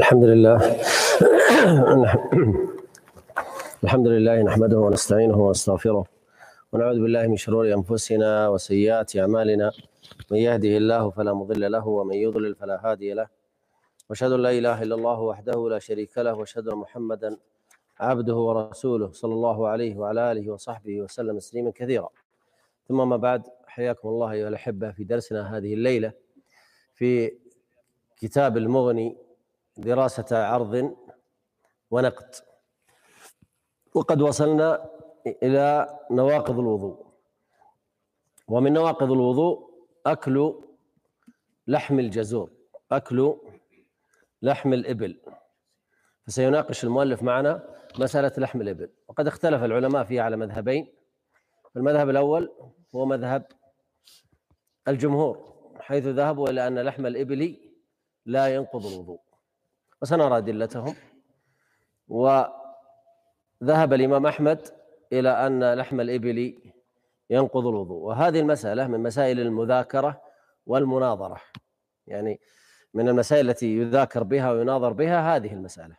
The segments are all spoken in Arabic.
الحمد لله الحمد لله نحمده ونستعينه ونستغفره ونعوذ بالله من شرور أنفسنا وسيئات أعمالنا. من يهده الله فلا مضل له ومن يضلل فلا هادي له، وأشهد أن لا إله إلا الله وحده لا شريك له، وأشهد أن محمدا عبده ورسوله صلى الله عليه وعلى آله وصحبه وسلم تسليما كثيرا. ثم ما بعد، حياكم الله أيها الأحبة في درسنا هذه الليلة في كتاب المغني، دراسة عرض ونقد. وقد وصلنا إلى نواقض الوضوء، ومن نواقض الوضوء أكل لحم الجزور، أكل لحم الإبل. فسيناقش المؤلف معنا مسألة لحم الإبل، وقد اختلف العلماء فيها على مذهبين. المذهب الأول هو مذهب الجمهور، حيث ذهبوا إلى أن لحم الإبل لا ينقض الوضوء، وسنرى أدلتهم. وذهب الإمام أحمد إلى أن لحم الإبل ينقض الوضوء، وهذه المسألة من مسائل المذاكرة والمناظرة، يعني من المسائل التي يذاكر بها ويناظر بها هذه المسألة.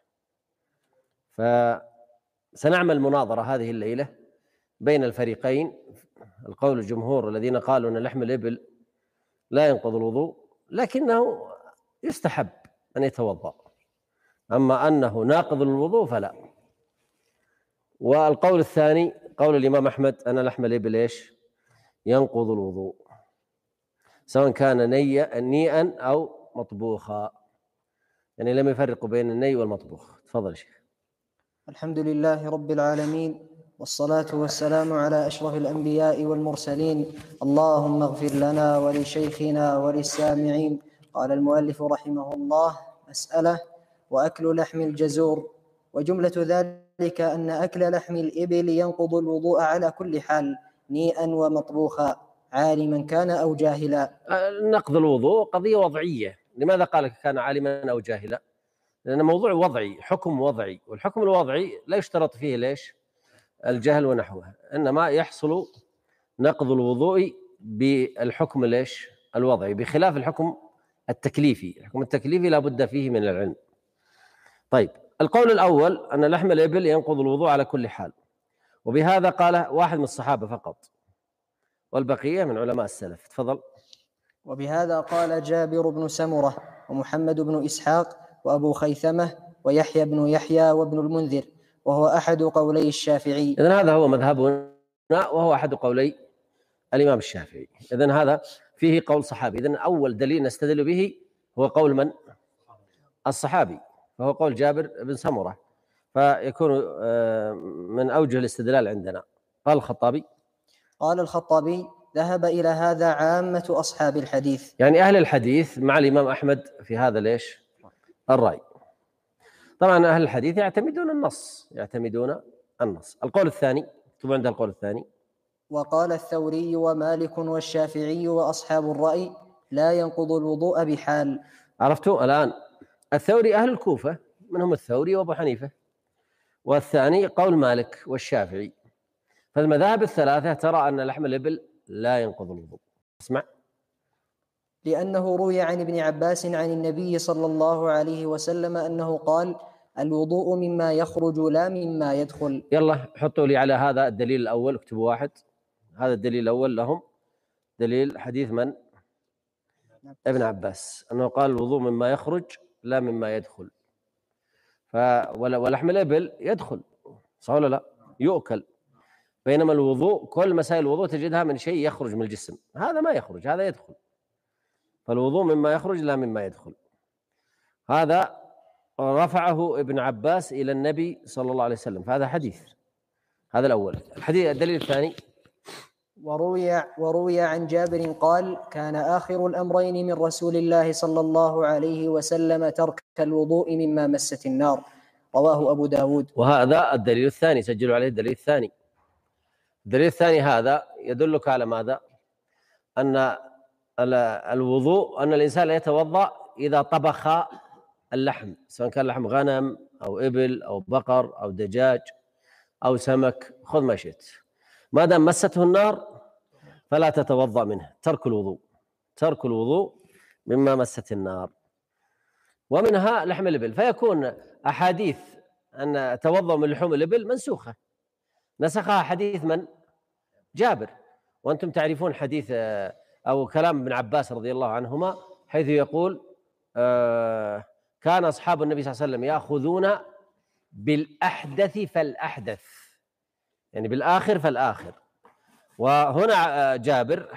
فسنعمل مناظرة هذه الليلة بين الفريقين، القول الجمهور الذين قالوا أن لحم الإبل لا ينقض الوضوء لكنه يستحب أن يتوضأ، أما أنه ناقض للوضوء فلا. والقول الثاني قول الإمام أحمد أن لحم الإبل إيش؟ ينقض الوضوء، سواء كان نيئا أو مطبوخا، يعني لم يفرقوا بين الني والمطبوخ. تفضل شيخ. الحمد لله رب العالمين، والصلاة والسلام على أشرف الأنبياء والمرسلين. اللهم اغفر لنا ولشيخنا وللسامعين. قال المؤلف رحمه الله: مسألة: وأكل لحم الجزور. وجملة ذلك أن أكل لحم الإبل ينقض الوضوء على كل حال، نيئا ومطبوخا، عالما كان أو جاهلا. نقض الوضوء قضية وضعية. لماذا قال كان عالما أو جاهلا؟ لأن موضوع وضعي، حكم وضعي، والحكم الوضعي لا يشترط فيه ليش؟ الجهل ونحوه، إنما يحصل نقض الوضوء بالحكم ليش؟ الوضعي، بخلاف الحكم التكليفي. الحكم التكليفي لا بد فيه من العلم. طيب، القول الأول أن لحم الإبل ينقض الوضوء على كل حال، وبهذا قال واحد من الصحابة فقط، والبقية من علماء السلف. تفضل. وبهذا قال جابر بن سمرة ومحمد بن إسحاق وأبو خيثمة ويحيى بن يحيى وابن المنذر، وهو أحد قولي الشافعي. إذن هذا هو مذهبنا، وهو أحد قولي الإمام الشافعي. إذن هذا فيه قول صحابي. إذن أول دليل نستدل به هو قول من؟ الصحابي، فهو قول جابر بن سمرة، فيكون من أوجه الاستدلال عندنا. قال الخطابي: قال الخطابي: ذهب إلى هذا عامة أصحاب الحديث، يعني أهل الحديث مع الإمام أحمد في هذا ليش؟ الرأي. طبعا أهل الحديث يعتمدون النص. القول الثاني، اكتبوا عند القول الثاني: وقال الثوري ومالك والشافعي وأصحاب الرأي لا ينقض الوضوء بحال. عرفتوا الآن؟ الثوري أهل الكوفة، منهم الثوري وأبو حنيفة، والثاني قول مالك والشافعي. فالمذاهب الثلاثة ترى أن لحم الإبل لا ينقض الوضوء. اسمع: لأنه روي عن ابن عباس عن النبي صلى الله عليه وسلم أنه قال: الوضوء مما يخرج لا مما يدخل. يلا حطوا لي على هذا الدليل الأول، اكتبوا واحد. هذا الدليل الأول لهم دليل حديث من؟ ابن عباس، أنه قال الوضوء مما يخرج لا مما يدخل. ولحم الإبل يدخل، صح ولا لا؟ يؤكل. بينما الوضوء كل مسائل الوضوء تجدها من شيء يخرج من الجسم، هذا ما يخرج، هذا يدخل. فالوضوء مما يخرج لا مما يدخل. هذا رفعه ابن عباس إلى النبي صلى الله عليه وسلم، فهذا حديث. هذا الأول. الدليل الثاني: وروي عن جابر قال: كان آخر الأمرين من رسول الله صلى الله عليه وسلم ترك الوضوء مما مست النار، رواه أبو داود. وهذا الدليل الثاني، سجلوا عليه الدليل الثاني. الدليل الثاني هذا يدلك على ماذا؟ أن الوضوء، أن الإنسان لا يتوضأ إذا طبخ اللحم، سواء كان لحم غنم أو إبل أو بقر أو دجاج أو سمك، خذ ما شئت، ما دام مسته النار فلا تتوضأ منه. ترك الوضوء مما مست النار. ومنها لحم الإبل، فيكون أحاديث أن توضأ من لحوم الإبل منسوخة، نسخها حديث من؟ جابر. وأنتم تعرفون حديث أو كلام ابن عباس رضي الله عنهما حيث يقول كان أصحاب النبي صلى الله عليه وسلم يأخذون بالأحدث فالأحدث، يعني بالآخر فالآخر. وهنا جابر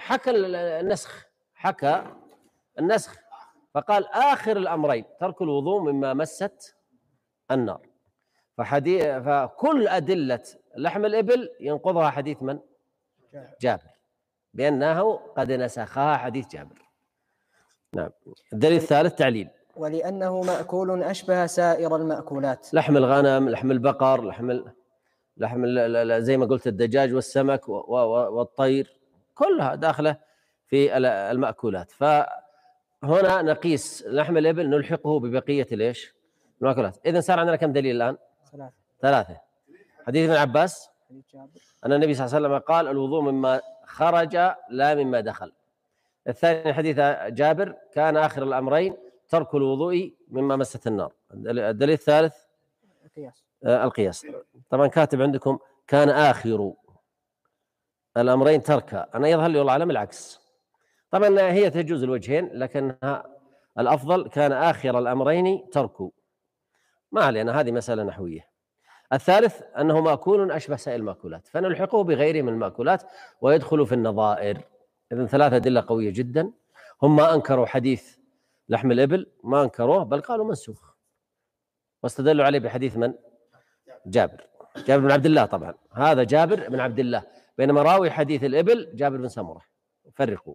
حكى النسخ فقال آخر الأمرين ترك الوضوء مما مست النار. فكل أدلة لحم الإبل ينقضها حديث من؟ جابر، بأنه قد نسخها حديث جابر. نعم. الدليل الثالث تعليل: ولأنه مأكول أشبه سائر المأكولات، لحم الغنم، لحم البقر، لحم زي ما قلت الدجاج والسمك والطير كلها داخلة في المأكولات. فهنا نقيس لحم الإبل نلحقه ببقية ليش؟ المأكولات. إذن صار عندنا كم دليل الآن؟ ثلاثة. حديث ابن عباس أن النبي صلى الله عليه وسلم قال الوضوء مما خرج لا مما دخل. الثاني حديث جابر كان آخر الأمرين ترك الوضوء مما مست النار. الدليل الثالث القياس. طبعا كاتب عندكم كان آخر الأمرين تركا، أنا يظهر لي والله أعلم العكس. طبعا هي تجوز الوجهين، لكنها الأفضل كان آخر الأمرين تركوا. ما علينا، هذه مسألة نحوية. الثالث أنه مأكول أشبه سائر المأكولات، فنلحقه بغيره من المأكولات ويدخل في النظائر. إذن ثلاثة أدلة قوية جدا. هم ما أنكروا حديث لحم الإبل، ما أنكروه بل قالوا منسوخ، واستدلوا عليه بحديث من؟ جابر بن عبد الله. طبعا هذا جابر بن عبد الله، بينما راوي حديث الإبل جابر بن سمرة. فرقوا.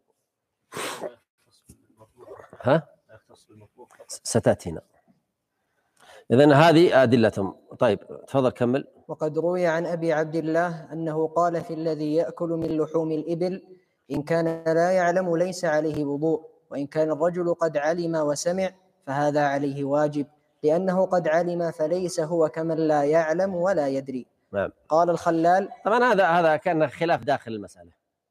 ستأتينا. إذن هذه أدلتهم. طيب تفضل كمل. وقد روي عن أبي عبد الله أنه قال في الذي يأكل من لحوم الإبل إن كان لا يعلم ليس عليه وضوء، وإن كان الرجل قد علم وسمع فهذا عليه واجب، لأنه قد علم فليس هو كمن لا يعلم ولا يدري. نعم. قال الخلال. طبعا هذا كان خلاف داخل المسألة.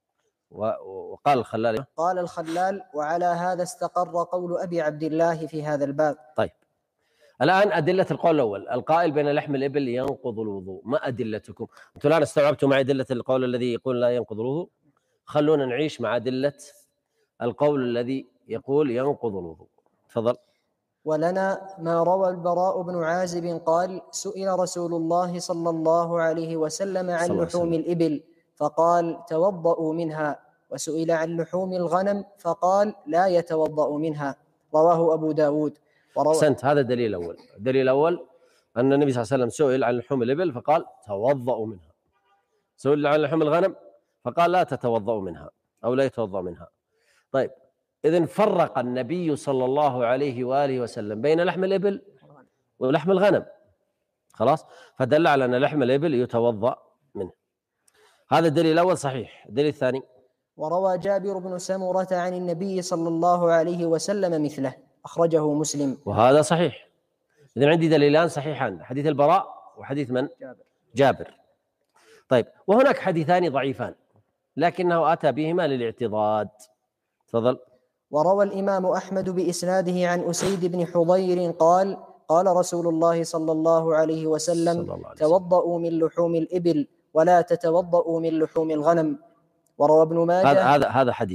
وقال الخلال. قال الخلال وعلى هذا استقر قول أبي عبد الله في هذا الباب. طيب الآن أدلة القول الأول القائل بين لحم الإبل ينقض الوضوء، ما أدلتكم؟ أنتم الآن استوعبتم مع أدلة القول الذي يقول لا ينقض الوضوء؟ خلونا نعيش مع أدلة القول الذي يقول ينقض الوضوء. تفضل. ولنا ما روى البراء بن عازب قال سئل رسول الله صلى الله عليه وسلم عن لحوم الإبل فقال توضؤوا منها، وسئل عن لحوم الغنم فقال لا يتوضأ منها. رواه أبو داود. أحسنت، هذا الدليل الأول. الدليل الأول أن النبي صلى الله عليه وسلم سئل عن لحوم الإبل فقال توضؤوا منها، سئل عن لحوم الغنم فقال لا تتوضؤوا منها أو لا يتوضأ منها. طيب إذن فرق النبي صلى الله عليه وآله وسلم بين لحم الإبل ولحم الغنم، خلاص، فدل على أن لحم الإبل يتوضأ منه. هذا الدليل الأول صحيح. الدليل الثاني وروى جابر بن سمرة عن النبي صلى الله عليه وسلم مثله، أخرجه مسلم. وهذا صحيح. إذن عندي دليلان صحيحان، حديث البراء وحديث من؟ جابر. طيب وهناك حديثان ضعيفان لكنه أتى بهما للاعتضاد. تفضل. وروى الإمام أحمد بإسناده عن أسيد بن حضير قال قال رسول الله صلى الله عليه وسلم توضؤوا من لحوم الإبل ولا تتوضؤوا من لحوم الغنم. وروى ابن ماجه.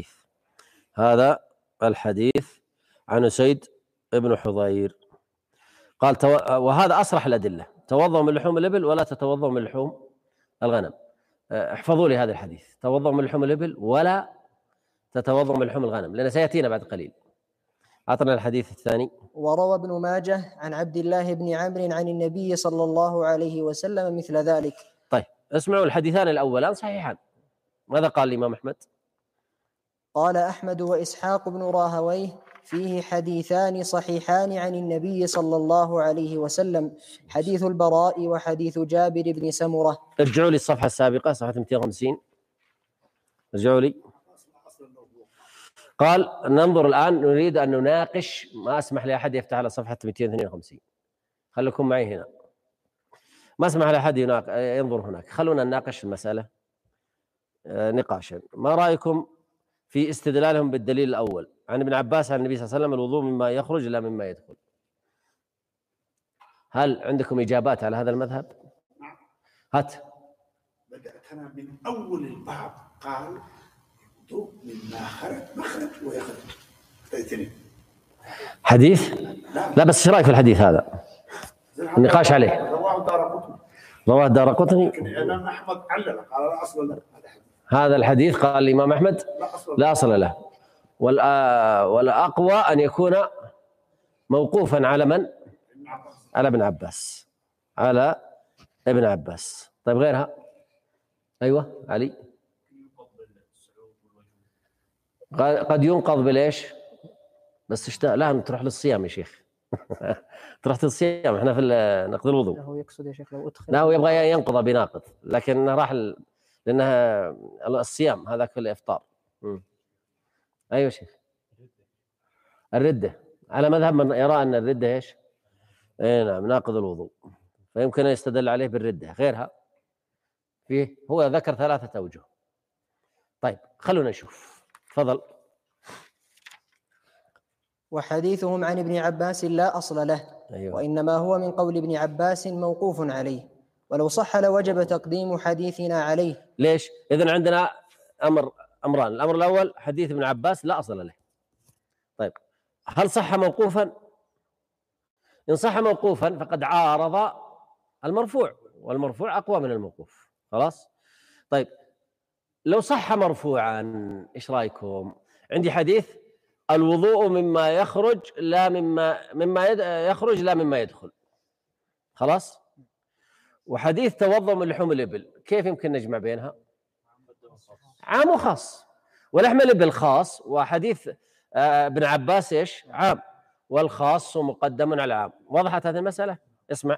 هذا الحديث عن أسيد بن حضير قال وهذا أصرح الأدلة، توضؤوا من لحوم الإبل ولا تتوضؤوا من لحوم الغنم. احفظوا لي هذا الحديث، توضؤوا من لحوم الإبل ولا تتوضؤوا من لحوم الغنم، لأن سيأتينا بعد قليل. أعطنا الحديث الثاني. وروى ابن ماجه عن عبد الله بن عمرو عن النبي صلى الله عليه وسلم مثل ذلك. طيب اسمعوا الحديثان الأولان صحيحان. ماذا قال الإمام أحمد؟ قال أحمد وإسحاق بن راهويه فيه حديثان صحيحان عن النبي صلى الله عليه وسلم، حديث البراء وحديث جابر بن سمرة. ارجعوا لي الصفحة السابقة، صفحة 250. ارجعوا لي. قال ننظر الآن، نريد أن نناقش، ما أسمح لأحد يفتح على صفحة 252. خليكم معي هنا، ما أسمح لأحد ينظر هناك. خلونا نناقش المسألة نقاشا. ما رأيكم في استدلالهم بالدليل الأول عن ابن عباس عن النبي صلى الله عليه وسلم الوضوء مما يخرج لا مما يدخل؟ هل عندكم إجابات على هذا المذهب؟ هات. بدأت أنا من أول الباب، قال ضوء مما مخرج ويخرج. حديث؟ لا بس ايش رايك في الحديث هذا؟ النقاش عليه. رواه الدارقطني. الإمام أحمد علل قال لا أصل له. هذا الحديث قال الإمام أحمد لا أصل له. والأقوى أن يكون موقوفا على من؟ على ابن عباس. على ابن عباس. طيب غيرها؟ أيوة علي. قد ينقض بالإيش؟ بس تشتاق. لا تروح للصيام يا شيخ. تروح للصيام، احنا في نقض الوضوء. هو يقصد يا شيخ لو أدخل. لا هو يبغى ينقض بناقض، لكن راح لأنها الصيام هذا كل إفطار. أيوة شيخ. الردة على مذهب من يرى أن الردة إيش؟ إيه نعم ناقض الوضوء، فيمكن أن يستدل عليه بالردة. غيرها فيه هو ذكر 3 أوجه. طيب خلونا نشوف. تفضل. وحديثهم عن ابن عباس لا أصل له. أيوة. وإنما هو من قول ابن عباس موقوف عليه، ولو صح لوجب تقديم حديثنا عليه. ليش؟ إذن عندنا أمران. الأمر الأول حديث ابن عباس لا أصل له. طيب هل صح موقوفا؟ إن صح موقوفا فقد عارض المرفوع، والمرفوع أقوى من الموقوف. خلاص. طيب لو صح مرفوعا إيش رأيكم؟ عندي حديث الوضوء مما يخرج لا مما يخرج لا مما يدخل. خلاص. وحديث توضؤ من لحوم الإبل، كيف يمكن نجمع بينها؟ عام وخاص. ولحم الإبل خاص، وحديث ابن عباس ايش؟ عام، والخاص مقدم على العام. وضحت هذه المسألة؟ اسمع.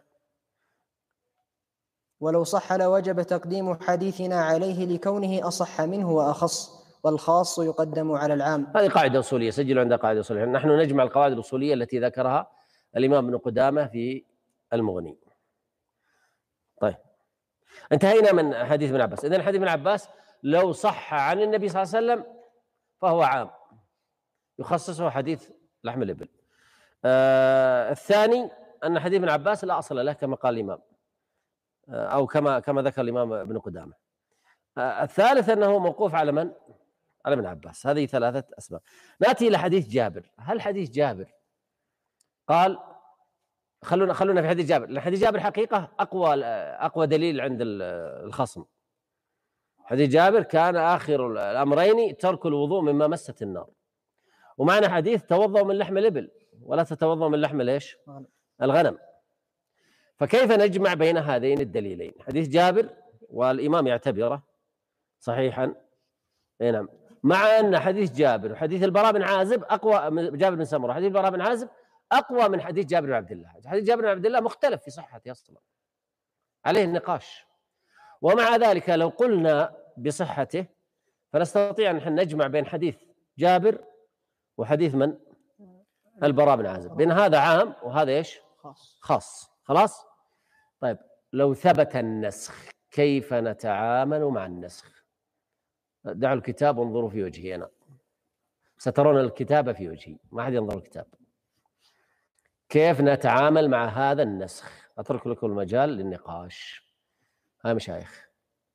ولو صح لوجب تقديم حديثنا عليه لكونه أصح منه وأخص، والخاص يقدم على العام. هذه قاعدة أصولية، سجلوا عندها قاعدة أصولية. نحن نجمع القواعد الأصولية التي ذكرها الإمام ابن قدامة في المغني. طيب انتهينا من حديث ابن عباس. إذن حديث ابن عباس لو صح عن النبي صلى الله عليه وسلم فهو عام، يخصصه حديث لحم الإبل. الثاني أن حديث ابن عباس لا أصل له كما قال الإمام، أو كما ذكر الإمام ابن قدامة. الثالث أنه موقوف على من؟ على ابن عباس. هذه 3 أسباب. نأتي إلى حديث جابر. هل حديث جابر قال خلونا في حديث جابر، لأن حديث جابر حقيقة أقوى دليل عند الخصم. حديث جابر كان آخر الأمرين ترك الوضوء مما مست النار، ومعنى حديث توضأ من لحم الإبل ولا تتوضأ من لحم ليش؟ الغنم. فكيف نجمع بين هذين الدليلين؟ حديث جابر والإمام يعتبره صحيحا، نعم، مع أن حديث جابر وحديث البراء بن عازب أقوى من جابر بن سمرة. حديث البراء بن عازب أقوى من حديث جابر بن عبد الله. حديث جابر بن عبد الله مختلف في صحته أصلا، عليه النقاش. ومع ذلك لو قلنا بصحته فنستطيع أن نجمع بين حديث جابر وحديث من؟ البراء بن عازب، بين هذا عام وهذا ايش؟ خاص. خلاص. طيب لو ثبت النسخ كيف نتعامل مع النسخ؟ دعوا الكتاب وانظروا في وجهي أنا، سترون الكتاب في وجهي، ما أحد ينظر الكتاب. كيف نتعامل مع هذا النسخ؟ أترك لكم المجال للنقاش. ها مشايخ.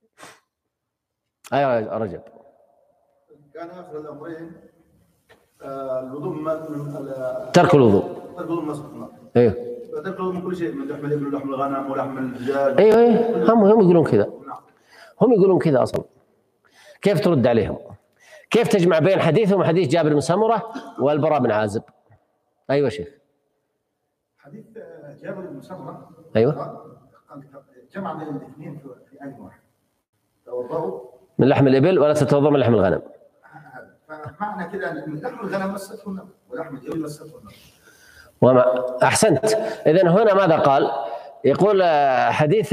أيوة رجب. كان آخر الأمرين الوضوء ترك الوضوء. ايوه. ترك الوضوء من كل شيء، من لحم الإبل ولحم الغنم ولحم الدجاج. ايوه هم يقولون كذا. هم يقولون كذا أصلا. كيف ترد عليهم؟ كيف تجمع بين حديثهم وحديث جابر بن سمرة والبراء بن عازب؟ أيوة شيخ. حديث جابر بن سمرة أيوة جمع بين الاثنين في آية واحدة. توضأوا من لحم الإبل ولا تتوضأ من لحم الغنم. فمعنى كده أن لحم الغنم مسته النار ولحم الإبل مسته النار. أحسنت. إذن هنا ماذا قال؟ يقول حديث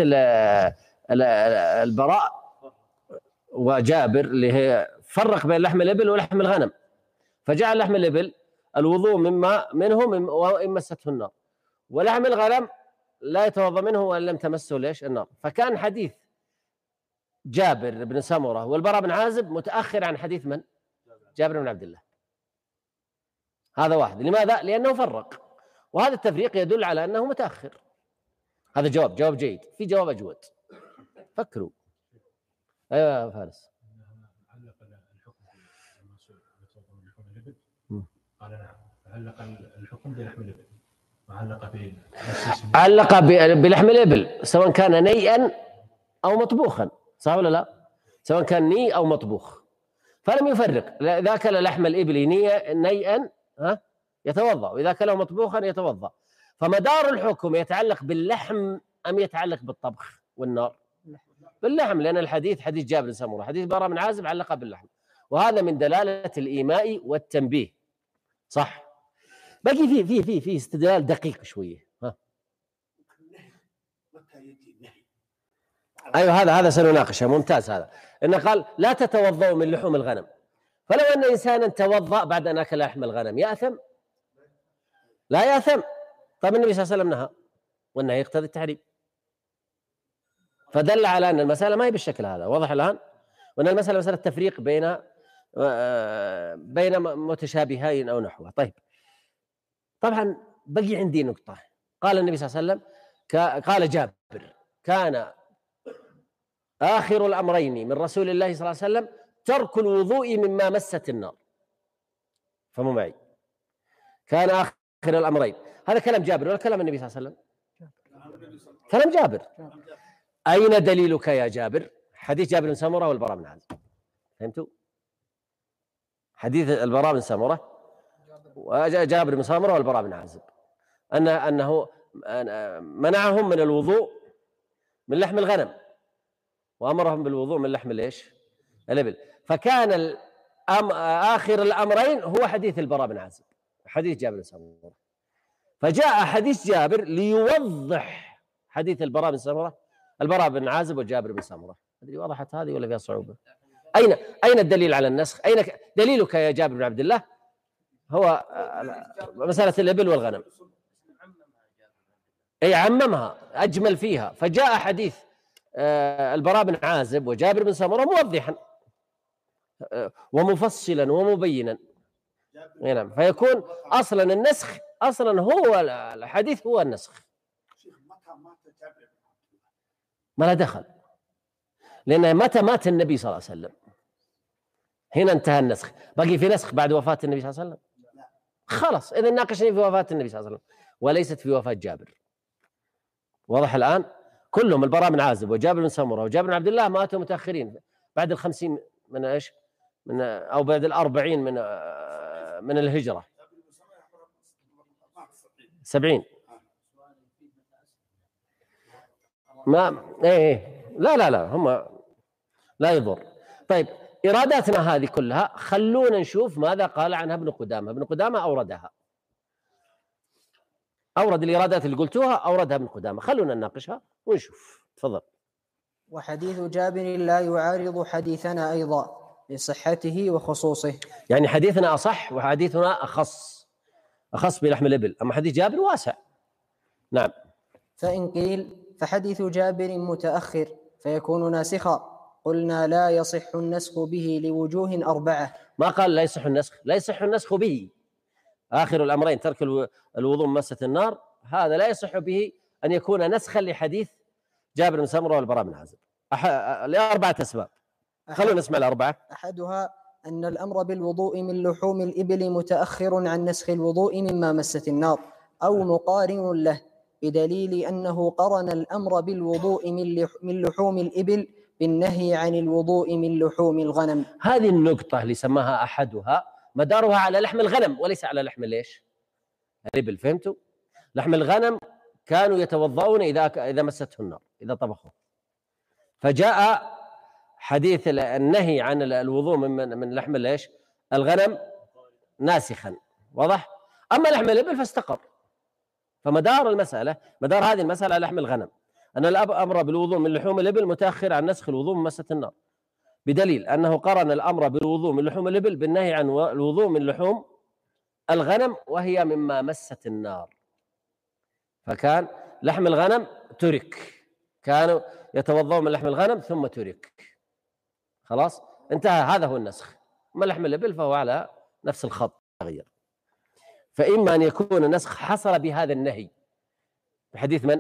البراء وجابر اللي هي فرق بين لحم الإبل ولحم الغنم، فجعل لحم الإبل الوضوء منه وإن مسته النار، ولحم الغنم لا يتوضأ منه وإن لم تمسه ليش؟ النار. فكان حديث جابر بن سمرة والبراء بن عازب متأخر عن حديث من؟ جابر بن عبد الله. هذا واحد. لماذا؟ لأنه فرق، وهذا التفريق يدل على أنه متأخر. هذا جواب جيد. في جواب أجود، فكروا. أيوة يا فارس. علق الحكم لما يتوضا من لحوم الإبل؟ قال نعم. علق الحكم بلحم الإبل وعلق علق بلحم الإبل سواء كان نيئا أو مطبوخا، صح ولا لا؟ سواء كان ني أو مطبوخ، فلم يفرق. إذا أكل لحم الإبل نيئا يتوضأ، وإذا أكله مطبوخا يتوضأ. فمدار الحكم يتعلق باللحم أم يتعلق بالطبخ والنار؟ باللحم، لأن الحديث حديث جابر بن سمرة، حديث براء بن عازب علق باللحم، وهذا من دلالة الإيماء والتنبيه. صح. باقي في استدلال دقيق شوية. أيوة هذا سنناقشه. ممتاز. هذا إنه قال لا تتوضأوا من لحوم الغنم، فلو أن إنسانا توضأ بعد أن أكل لحم الغنم يأثم؟ لا يأثم. طيب النبي صلى الله عليه وسلم نهى، والنهي يقتضي التحريم، فدل على أن المسألة ما هي بالشكل هذا. واضح الآن؟ وأن المسألة مسألة تفريق بين متشابهين أو نحوه. طيب طبعا بقي عندي نقطة. قال النبي صلى الله عليه وسلم، قال جابر: كان آخر الأمرين من رسول الله صلى الله عليه وسلم ترك الوضوء مما مست النار. فهموا معي؟ كان آخر الأمرين. هذا كلام جابر ولا كلام النبي صلى الله عليه وسلم؟ كلام جابر. أين دليلك يا جابر؟ حديث جابر بن سمرة والبراء بن عازب. فهمتوا؟ حديث البراء بن سمرة وجابر بن سمرة والبراء بن عازب أنه منعهم من الوضوء من لحم الغنم وأمرهم بالوضوء من لحم الإبل. فكان آخر الأمرين هو حديث البراء بن عازب، حديث جابر بن سمرة. فجاء حديث جابر ليوضح حديث البراء بن عازب وجابر بن سمرة. أدري وضحت هذه ولا فيها صعوبة؟ أين الدليل على النسخ؟ أين دليلك يا جابر بن عبد الله؟ هو مسألة الإبل والغنم. أي عممها، أجمل فيها. فجاء حديث البراء بن عازب وجابر بن سمرة موضحا ومفصلا ومبينا. نعم. فيكون أصلا النسخ أصلا هو الحديث هو النسخ. ما لا دخل، لأن متى مات النبي صلى الله عليه وسلم هنا انتهى النسخ. باقي في نسخ بعد وفاة النبي صلى الله عليه وسلم؟ خلاص. إذا ناقشني في وفاة النبي صلى الله عليه وسلم وليست في وفاة جابر. واضح الآن؟ كلهم البراء بن عازب وجابر بن سمرة وجابر بن عبد الله ماتوا متأخرين بعد 50 من إيش؟ أو بعد 40 من الهجرة. 70. ما لا هم لا يضر. طيب إراداتنا هذه كلها خلونا نشوف ماذا قال عنها ابن قدامة. ابن قدامة أورد الإرادات اللي قلتوها، أوردها ابن قدامة. خلونا نناقشها ونشوف. تفضل. وحديث جابر لا يعارض حديثنا أيضا لصحته وخصوصه، يعني حديثنا أصح وحديثنا أخص بلحم الإبل، أما حديث جابر واسع. نعم. فإن قيل فحديث جابر متأخر فيكون ناسخا، قلنا لا يصح النسخ به لوجوه 4. ما قال لا يصح النسخ به. آخر الأمرين ترك الوضوء من مسة النار، هذا لا يصح به أن يكون نسخا لحديث جابر بن سمرة والبراء بن عازب ل4 أسباب. خلونا نسمع ال4. أحدها أن الأمر بالوضوء من لحوم الإبل متأخر عن نسخ الوضوء مما مست النار، أو مقارن له، بدليل أنه قرن الأمر بالوضوء من لحوم الإبل بالنهي عن الوضوء من لحوم الغنم. هذه النقطة اللي سماها أحدها مدارها على لحم الغنم وليس على لحم الإبل. فهمتوا؟ لحم الغنم كانوا يتوضؤون إذا مسته النار، إذا طبخوا. فجاء حديث النهي عن الوضوء من لحم الغنم ناسخا. واضح؟ أما لحم الإبل فاستقر. فمدار هذه المسألة على لحم الغنم، أن الأمر بالوضوء من لحوم الإبل متأخر عن نسخ الوضوء من مسة النار، بدليل أنه قرن الأمر بالوضوء من لحوم الإبل بالنهي عن الوضوء من لحوم الغنم وهي مما مست النار. فكان لحم الغنم ترك، كانوا يتوضؤون من لحم الغنم ثم ترك. خلاص انتهى. هذا هو النسخ. أما لحم الإبل فهو على نفس الخط تغير. فإما أن يكون النسخ حصل بهذا النهي بحديث من؟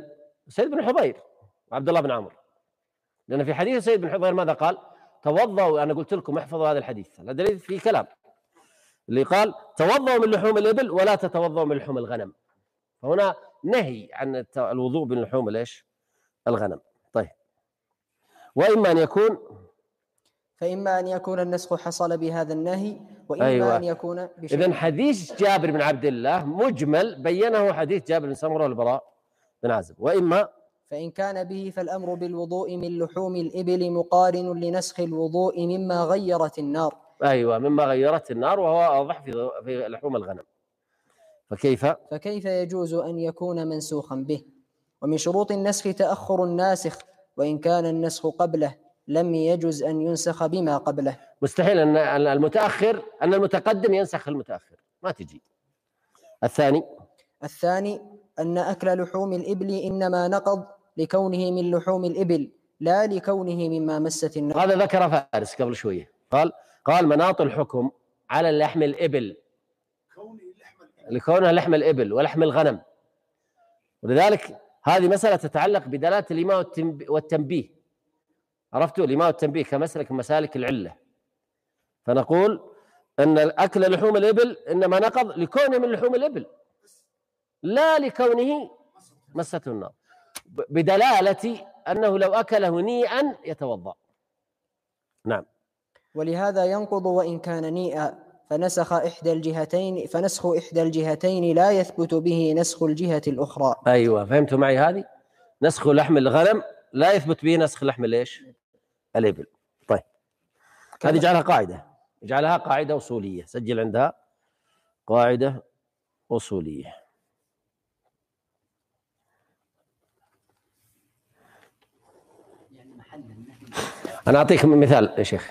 سيد بن حضير وعبد الله بن عمرو، لأن في حديث سيد بن حضير ماذا قال؟ توضأوا، أنا قلت لكم احفظوا هذا الحديث، هذا دليل في كلام اللي قال توضأوا من لحوم الإبل ولا تتوضأوا من لحوم الغنم. فهنا نهي عن الوضوء من لحوم الايش؟ الغنم. طيب، وإما أن يكون، فإما أن يكون النسخ حصل بهذا النهي، وإما أيوة. أن يكون بشيء. إذن حديث جابر بن عبد الله مجمل بينه حديث جابر بن سمرة والبراء بن عازب. وإما فإن كان به فالأمر بالوضوء من لحوم الإبل مقارن لنسخ الوضوء مما غيرت النار. أيوة، مما غيرت النار، وهو واضح في لحوم الغنم. فكيف يجوز أن يكون منسوخا به؟ ومن شروط النسخ تأخر الناسخ، وإن كان النسخ قبله لم يجز أن ينسخ بما قبله. مستحيل أن المتقدم ينسخ المتأخر، ما تجي. الثاني أن أكل لحوم الإبل إنما نقض لكونه من لحوم الإبل لا لكونه مما مست النار. هذا ذكر فارس قبل شوية، قال مناط الحكم على لحم الإبل لكونها لحم الإبل ولحم الغنم، ولذلك هذه مسألة تتعلق بدلالة الإيماء والتنبيه. عرفتوا الإيماء والتنبيه كمسلك من مسالك العلة، فنقول أن أكل لحوم الإبل إنما نقض لكونه من لحوم الإبل لا لكونه مسته النار، بدلالة أنه لو أكله نيئا يتوضأ. نعم. ولهذا ينقض وإن كان نيئا، فنسخ إحدى الجهتين لا يثبت به نسخ الجهة الأخرى. أيوة، فهمتوا معي هذه؟ نسخ لحم الغنم لا يثبت به نسخ لحم الإيش؟ الإبل. طيب، هذه اجعلها قاعدة أصولية، سجل عندها قاعدة أصولية. أنا أعطيكم مثال يا شيخ.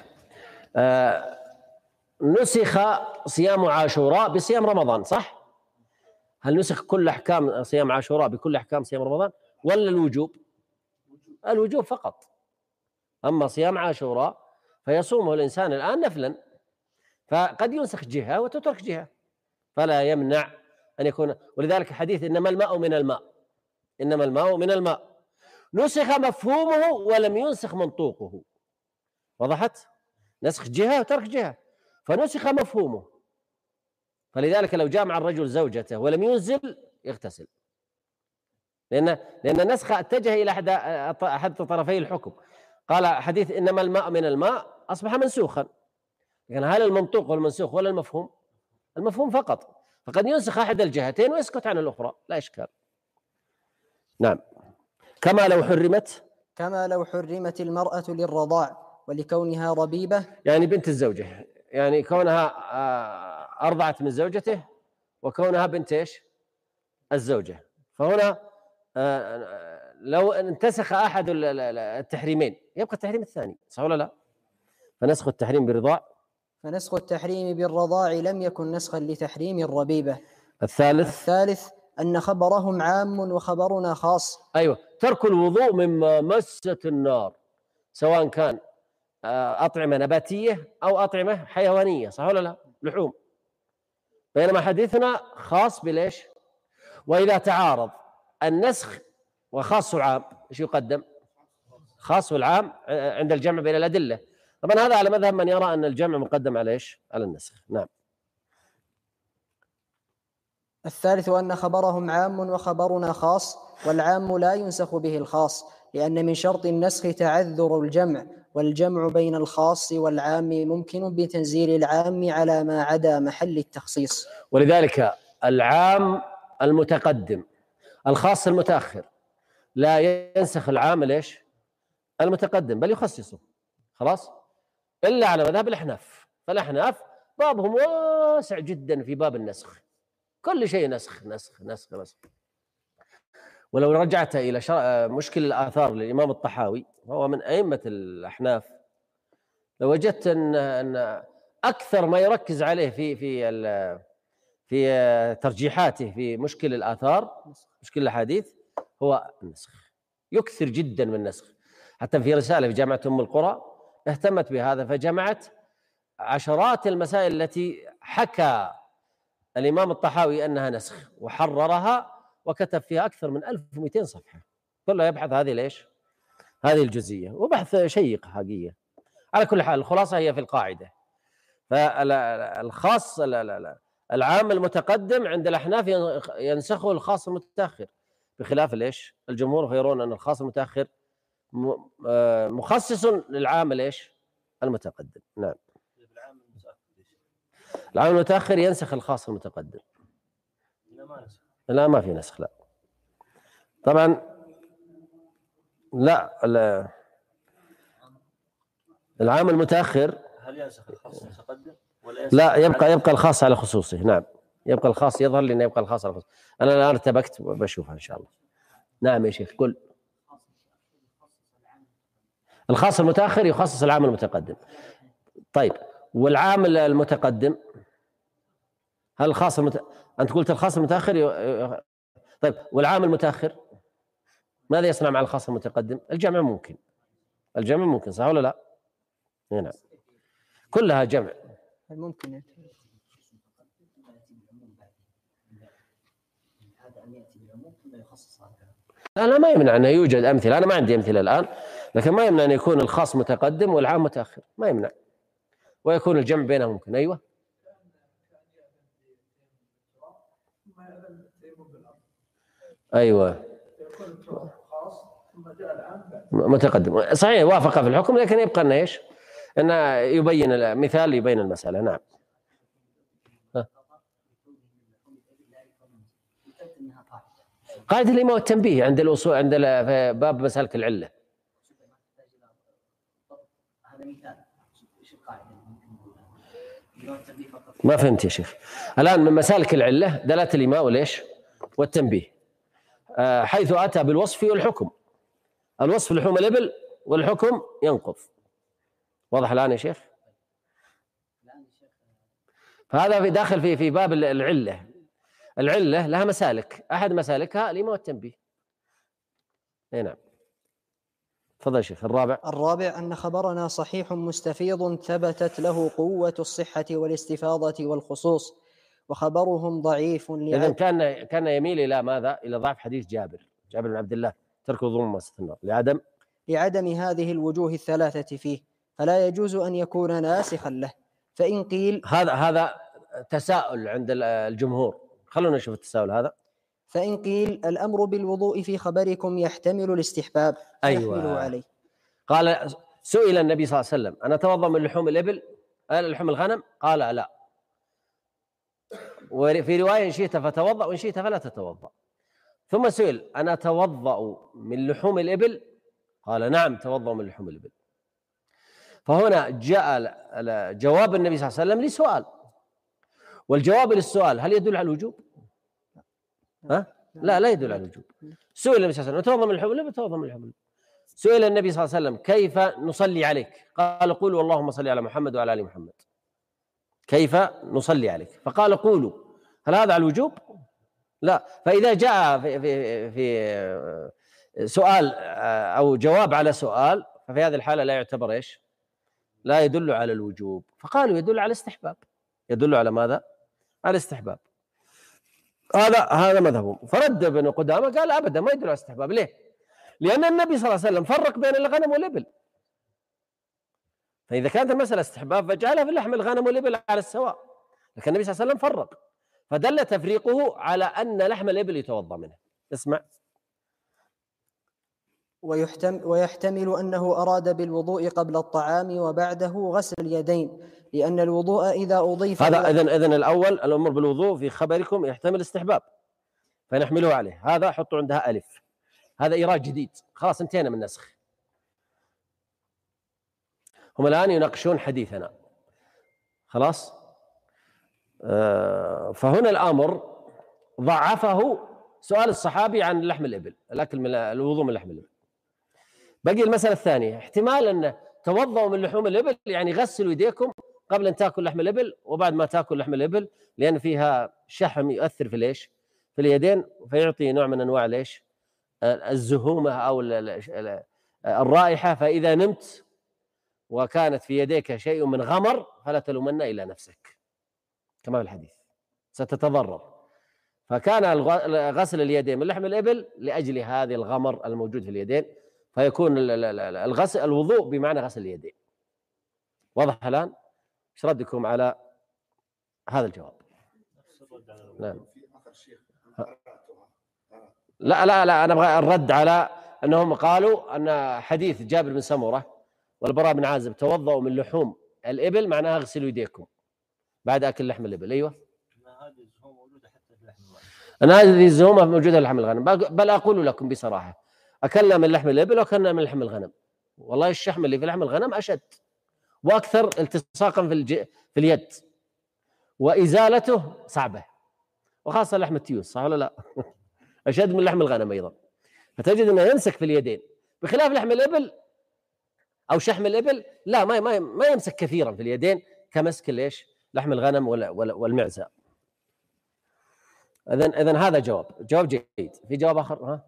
نسخ صيام عاشوراء بصيام رمضان، صح؟ هل نسخ كل أحكام صيام عاشوراء بكل أحكام صيام رمضان ولا الوجوب؟ الوجوب فقط. أما صيام عاشوراء فيصومه الإنسان الآن نفلا، فقد ينسخ جهة وتترك جهة، فلا يمنع أن يكون. ولذلك حديث إنما الماء من الماء نسخ مفهومه ولم ينسخ منطوقه. وضحت؟ نسخ جهة وترك جهة، فنسخ مفهومه. فلذلك لو جامع الرجل زوجته ولم ينزل يغتسل، لأن النسخ اتجه إلى أحد طرفي الحكم. قال حديث إنما الماء من الماء أصبح منسوخا، لكن هل المنطوق والمنسوخ ولا المفهوم؟ المفهوم فقط، فقد ينسخ أحد الجهتين ويسكت عن الأخرى، لا إشكال. نعم. كما لو حرمت المرأة للرضاع ولكونها ربيبة، يعني بنت الزوجة، يعني كونها أرضعت من زوجته وكونها بنت إيش؟ الزوجة. فهنا لو انتسخ أحد التحريمين يبقى التحريم الثاني، صح ولا لا؟ فنسخ التحريم بالرضاع لم يكن نسخا لتحريم الربيبة. الثالث أن خبرهم عام وخبرنا خاص. أيوة، ترك الوضوء مما مست النار، سواء كان أطعمة نباتية أو أطعمة حيوانية، صح ولا لا؟ لحوم. بينما حديثنا خاص بالإيش؟ وإذا تعارض النسخ وخاص العام إيش يقدم؟ خاص والعام عند الجمع بين الأدلة. طبعا هذا على مذهب من يرى أن الجمع مقدم على إيش؟ على النسخ. نعم. الثالث أن خبرهم عام وخبرنا خاص، والعام لا ينسخ به الخاص، لأن من شرط النسخ تعذر الجمع، والجمع بين الخاص والعام ممكن بتنزيل العام على ما عدا محل التخصيص. ولذلك العام المتقدم الخاص المتأخر لا ينسخ العام ليش؟ المتقدم، بل يخصصه، خلاص، إلا على مذهب الأحناف. فالأحناف بابهم واسع جدا في باب النسخ، كل شيء نسخ نسخ نسخ نسخ. ولو رجعت إلى مشكل الآثار للإمام الطحاوي وهو من أئمة الأحناف، لوجدت أن أكثر ما يركز عليه في ترجيحاته في مشكل الآثار، مشكل الأحاديث، هو النسخ. يكثر جدا من النسخ، حتى في رسالة في جامعة أم القرى اهتمت بهذا، فجمعت عشرات المسائل التي حكى الإمام الطحاوي أنها نسخ وحررها، وكتب فيها أكثر من 1200 صفحة. كله يبحث هذه ليش؟ هذه الجزئية، وبحث شيق حقيقة. على كل حال الخلاصة هي في القاعدة. فالخاص العام المتقدم عند الأحناف ينسخه الخاص المتأخر، بخلاف ليش؟ الجمهور يرون أن الخاص المتأخر مخصص للعام ليش؟ المتقدم. نعم. العام المتأخر ينسخ الخاص المتقدم. لا ما في نسخ، لا طبعا، لا العام المتأخر هل ينسخ الخاص المتقدم لا يبقى الخاص على خصوصه. نعم يبقى الخاص، يظهر لي انه يبقى الخاص على خصوصه. انا الان ارتبكت وبشوفها ان شاء الله. نعم يا شيخ. كل الخاص المتأخر يخصص العام المتقدم. طيب والعام المتقدم هل الخاص أنت قلت الخاص المتأخر طيب والعام المتأخر ماذا يصنع مع الخاص المتقدم؟ الجمع ممكن، الجمع ممكن، صح ولا لا؟ نعم كلها جمع ممكن. لا ما يمنع أن يوجد أمثلة، أنا ما عندي أمثلة الآن، لكن ما يمنع أن يكون الخاص متقدم والعام متأخر، ما يمنع، ويكون الجمع بينهم ممكن. أيوة أيوة متقدم صحيح، وافق في الحكم، لكن يبقى أنه إيش؟ أنه يبين المثال، يبين المسألة. نعم. قاعدة الإيماء والتنبيه عند الأصول، عند باب مسالك العلة. ما فهمت يا شيخ. الآن من مسالك العلة دلالة الإيماء وليش؟ والتنبيه، حيث أتى بالوصف والحكم. الوصف لحوم الإبل والحكم ينقض. واضح الآن يا شيخ؟ فهذا في داخل في باب العلة. العلة لها مسالك، أحد مسالكها الإيماء والتنبيه. نعم. تفضل يا شيخ. الرابع أن خبرنا صحيح مستفيض ثبتت له قوة الصحة والاستفاضة والخصوص، وخبرهم ضعيف إذن كان يميل إلى ماذا؟ إلى ضعف حديث جابر بن عبد الله ترك ظلم مسجد النار لعدم هذه الوجوه الثلاثة فيه، فلا يجوز أن يكون ناسخا له. فإن قيل هذا تساؤل عند الجمهور، خلونا نشوف التساؤل هذا. فإن قيل الأمر بالوضوء في خبركم يحتمل الاستحباب، أيوة. عليه. قال سئل النبي صلى الله عليه وسلم: أنا أتوضأ من لحوم الإبل لحوم الغنم؟ قال لا. وفي رواية: إن شئت فتوضأ وإن شئت فلا تتوضأ. ثم سئل: أنا أتوضأ من لحوم الإبل؟ قال نعم توضأ من لحوم الإبل. فهنا جاء جواب النبي صلى الله عليه وسلم لسؤال، والجواب للسؤال هل يدل على الوجوب؟ لا يدل على الوجوب. سئل النبي صلى الله عليه وسلم: توضأ من لحوم الإبل؟ توضأ من لحوم الإبل. سئل النبي صلى الله عليه وسلم: كيف نصلي عليك؟ قال: قولوا اللهم صل على محمد وعلى آل محمد. كيف نصلي عليك؟ فقال: قولوا. هل هذا على الوجوب؟ لا. فإذا جاء في سؤال أو جواب على سؤال، ففي هذه الحالة لا يعتبر إيش؟ لا يدل على الوجوب. فقالوا يدل على الاستحباب. يدل على ماذا؟ على الاستحباب. هذا مذهبهم. فرد ابن قدامة قال: أبدا ما يدل على الاستحباب. ليه؟ لأن النبي صلى الله عليه وسلم فرق بين الغنم والإبل، فإذا كانت المسألة استحباب فجعلها في لحم الغنم والإبل على السواء، لكن النبي صلى الله عليه وسلم فرق، فدل تفريقه على أن لحم الإبل يتوضأ منه. اسمع: ويحتمل أنه أراد بالوضوء قبل الطعام وبعده غسل اليدين، لأن الوضوء إذا أضيف هذا إذن الأول الأمر بالوضوء في خبركم يحتمل استحباب، فنحمله عليه. هذا حطوا عندها ألف، هذا إيراد جديد. خلاص انتهينا من النسخ. هم الآن يناقشون حديثنا. خلاص. فهنا الأمر ضعفه سؤال الصحابي عن لحم الإبل، الأكل من الوضوء من لحم الإبل. بقي المسألة الثانية: احتمال أن توضأوا من لحوم الإبل، يعني غسلوا يديكم قبل أن تأكل لحم الإبل وبعد ما تأكل لحم الإبل، لأن فيها شحم يؤثر في ليش؟ في اليدين، فيعطي نوع من أنواع ليش؟ الزهومة أو الرائحة. فإذا نمت وكانت في يديك شيء من غمر فلا تلومن إلى نفسك، كما في الحديث، ستتضرر. فكان غسل اليدين من لحم الإبل لأجل هذه الغمر الموجود في اليدين، فيكون الغسل الوضوء بمعنى غسل اليدين. واضح الآن؟ ايش ردكم على هذا الجواب؟ نعم. لا أنا أبغى الرد على أنهم قالوا أن حديث جابر بن سمرة والبراء بن عازب توضؤوا من لحوم الإبل معناها اغسلوا يديكم بعد أكل لحم الإبل. أيوة، أنا هذه الزهومة موجودة في لحم الغنم، بل أقول لكم بصراحة أكلنا من لحم الإبل وأكلنا من لحم الغنم، والله الشحم اللي في لحم الغنم أشد وأكثر التصاقا في اليد، وإزالته صعبة، وخاصة لحم التيوس، صح ولا لا؟ أشد من لحم الغنم أيضا، فتجد أنه يمسك في اليدين، بخلاف لحم الإبل أو شحم الإبل لا، ما يمسك كثيرا في اليدين كمسك ليش لحم الغنم والمعزة. إذن هذا جواب جيد. في جواب آخر؟ ها؟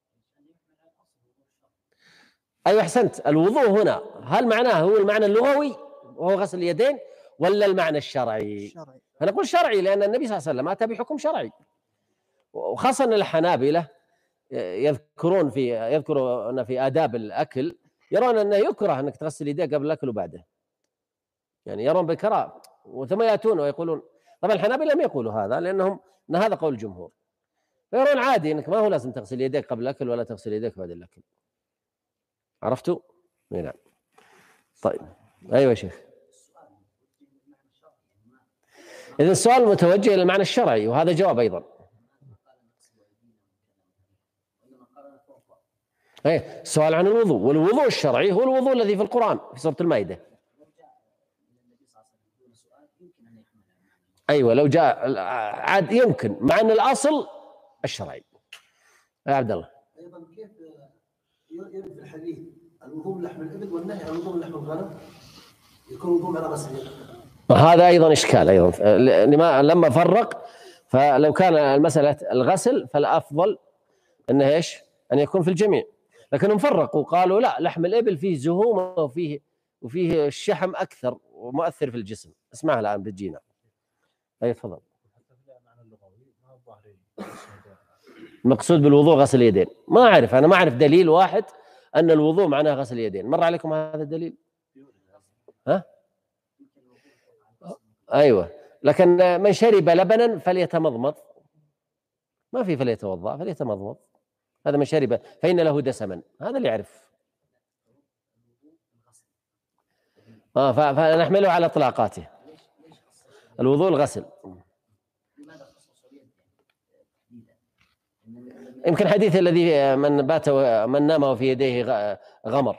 أيوة أحسنت. الوضوء هنا هل معناه هو المعنى اللغوي وهو غسل اليدين ولا المعنى الشرعي؟ فنقول شرعي، لأن النبي صلى الله عليه وسلم أتى بحكم شرعي، وخاصة أن الحنابلة يذكرون في آداب الأكل يرون أنه يكره أنك تغسل يديك قبل الأكل وبعده، يعني يرون بالكراهة، وثم يأتون ويقولون، طبعا الحنابلة لم يقولوا هذا لأنهم أن هذا قول الجمهور، فيرون عادي أنك ما هو لازم تغسل يديك قبل الأكل ولا تغسل يديك بعد الأكل. عرفتوا؟ نعم. طيب أيوة يا شيخ. إذن السؤال متوجه إلى المعنى الشرعي، وهذا جواب أيضا. ايه، السؤال عن الوضوء، والوضوء الشرعي هو الوضوء الذي في القرآن في سورة المائدة. ايوه، لو جاء عاد يمكن، مع ان الاصل الشرعي. يا عبد الله، ايضا كيف يرد في الحديث الوضوء من لحم الابل والنهي عن الوضوء من لحم الغنم يكون وضوء على غسل اليد؟ هذا ايضا اشكال ايضا، لما فرق، فلو كان المسألة الغسل فالافضل انه ايش؟ ان يكون في الجميع، لكنهم فرقوا قالوا لا، لحم الإبل فيه زهومة وفيه الشحم أكثر ومؤثر في الجسم. اسمعها الآن بتجينا. أي تفضل. المقصود بالوضوء غسل اليدين، ما أعرف، أنا ما أعرف دليل واحد أن الوضوء معناه غسل اليدين. مر عليكم هذا الدليل؟ ها؟ أيوة، لكن من شرب لبنا فليتمضمض، ما في فليتوضأ، فليتمضمض، هذا من شرب فإن له دسما، هذا اللي يعرف. فنحمله على إطلاقاته. الوضوء الغسل. يمكن حديث الذي من نام وفي يديه غمر.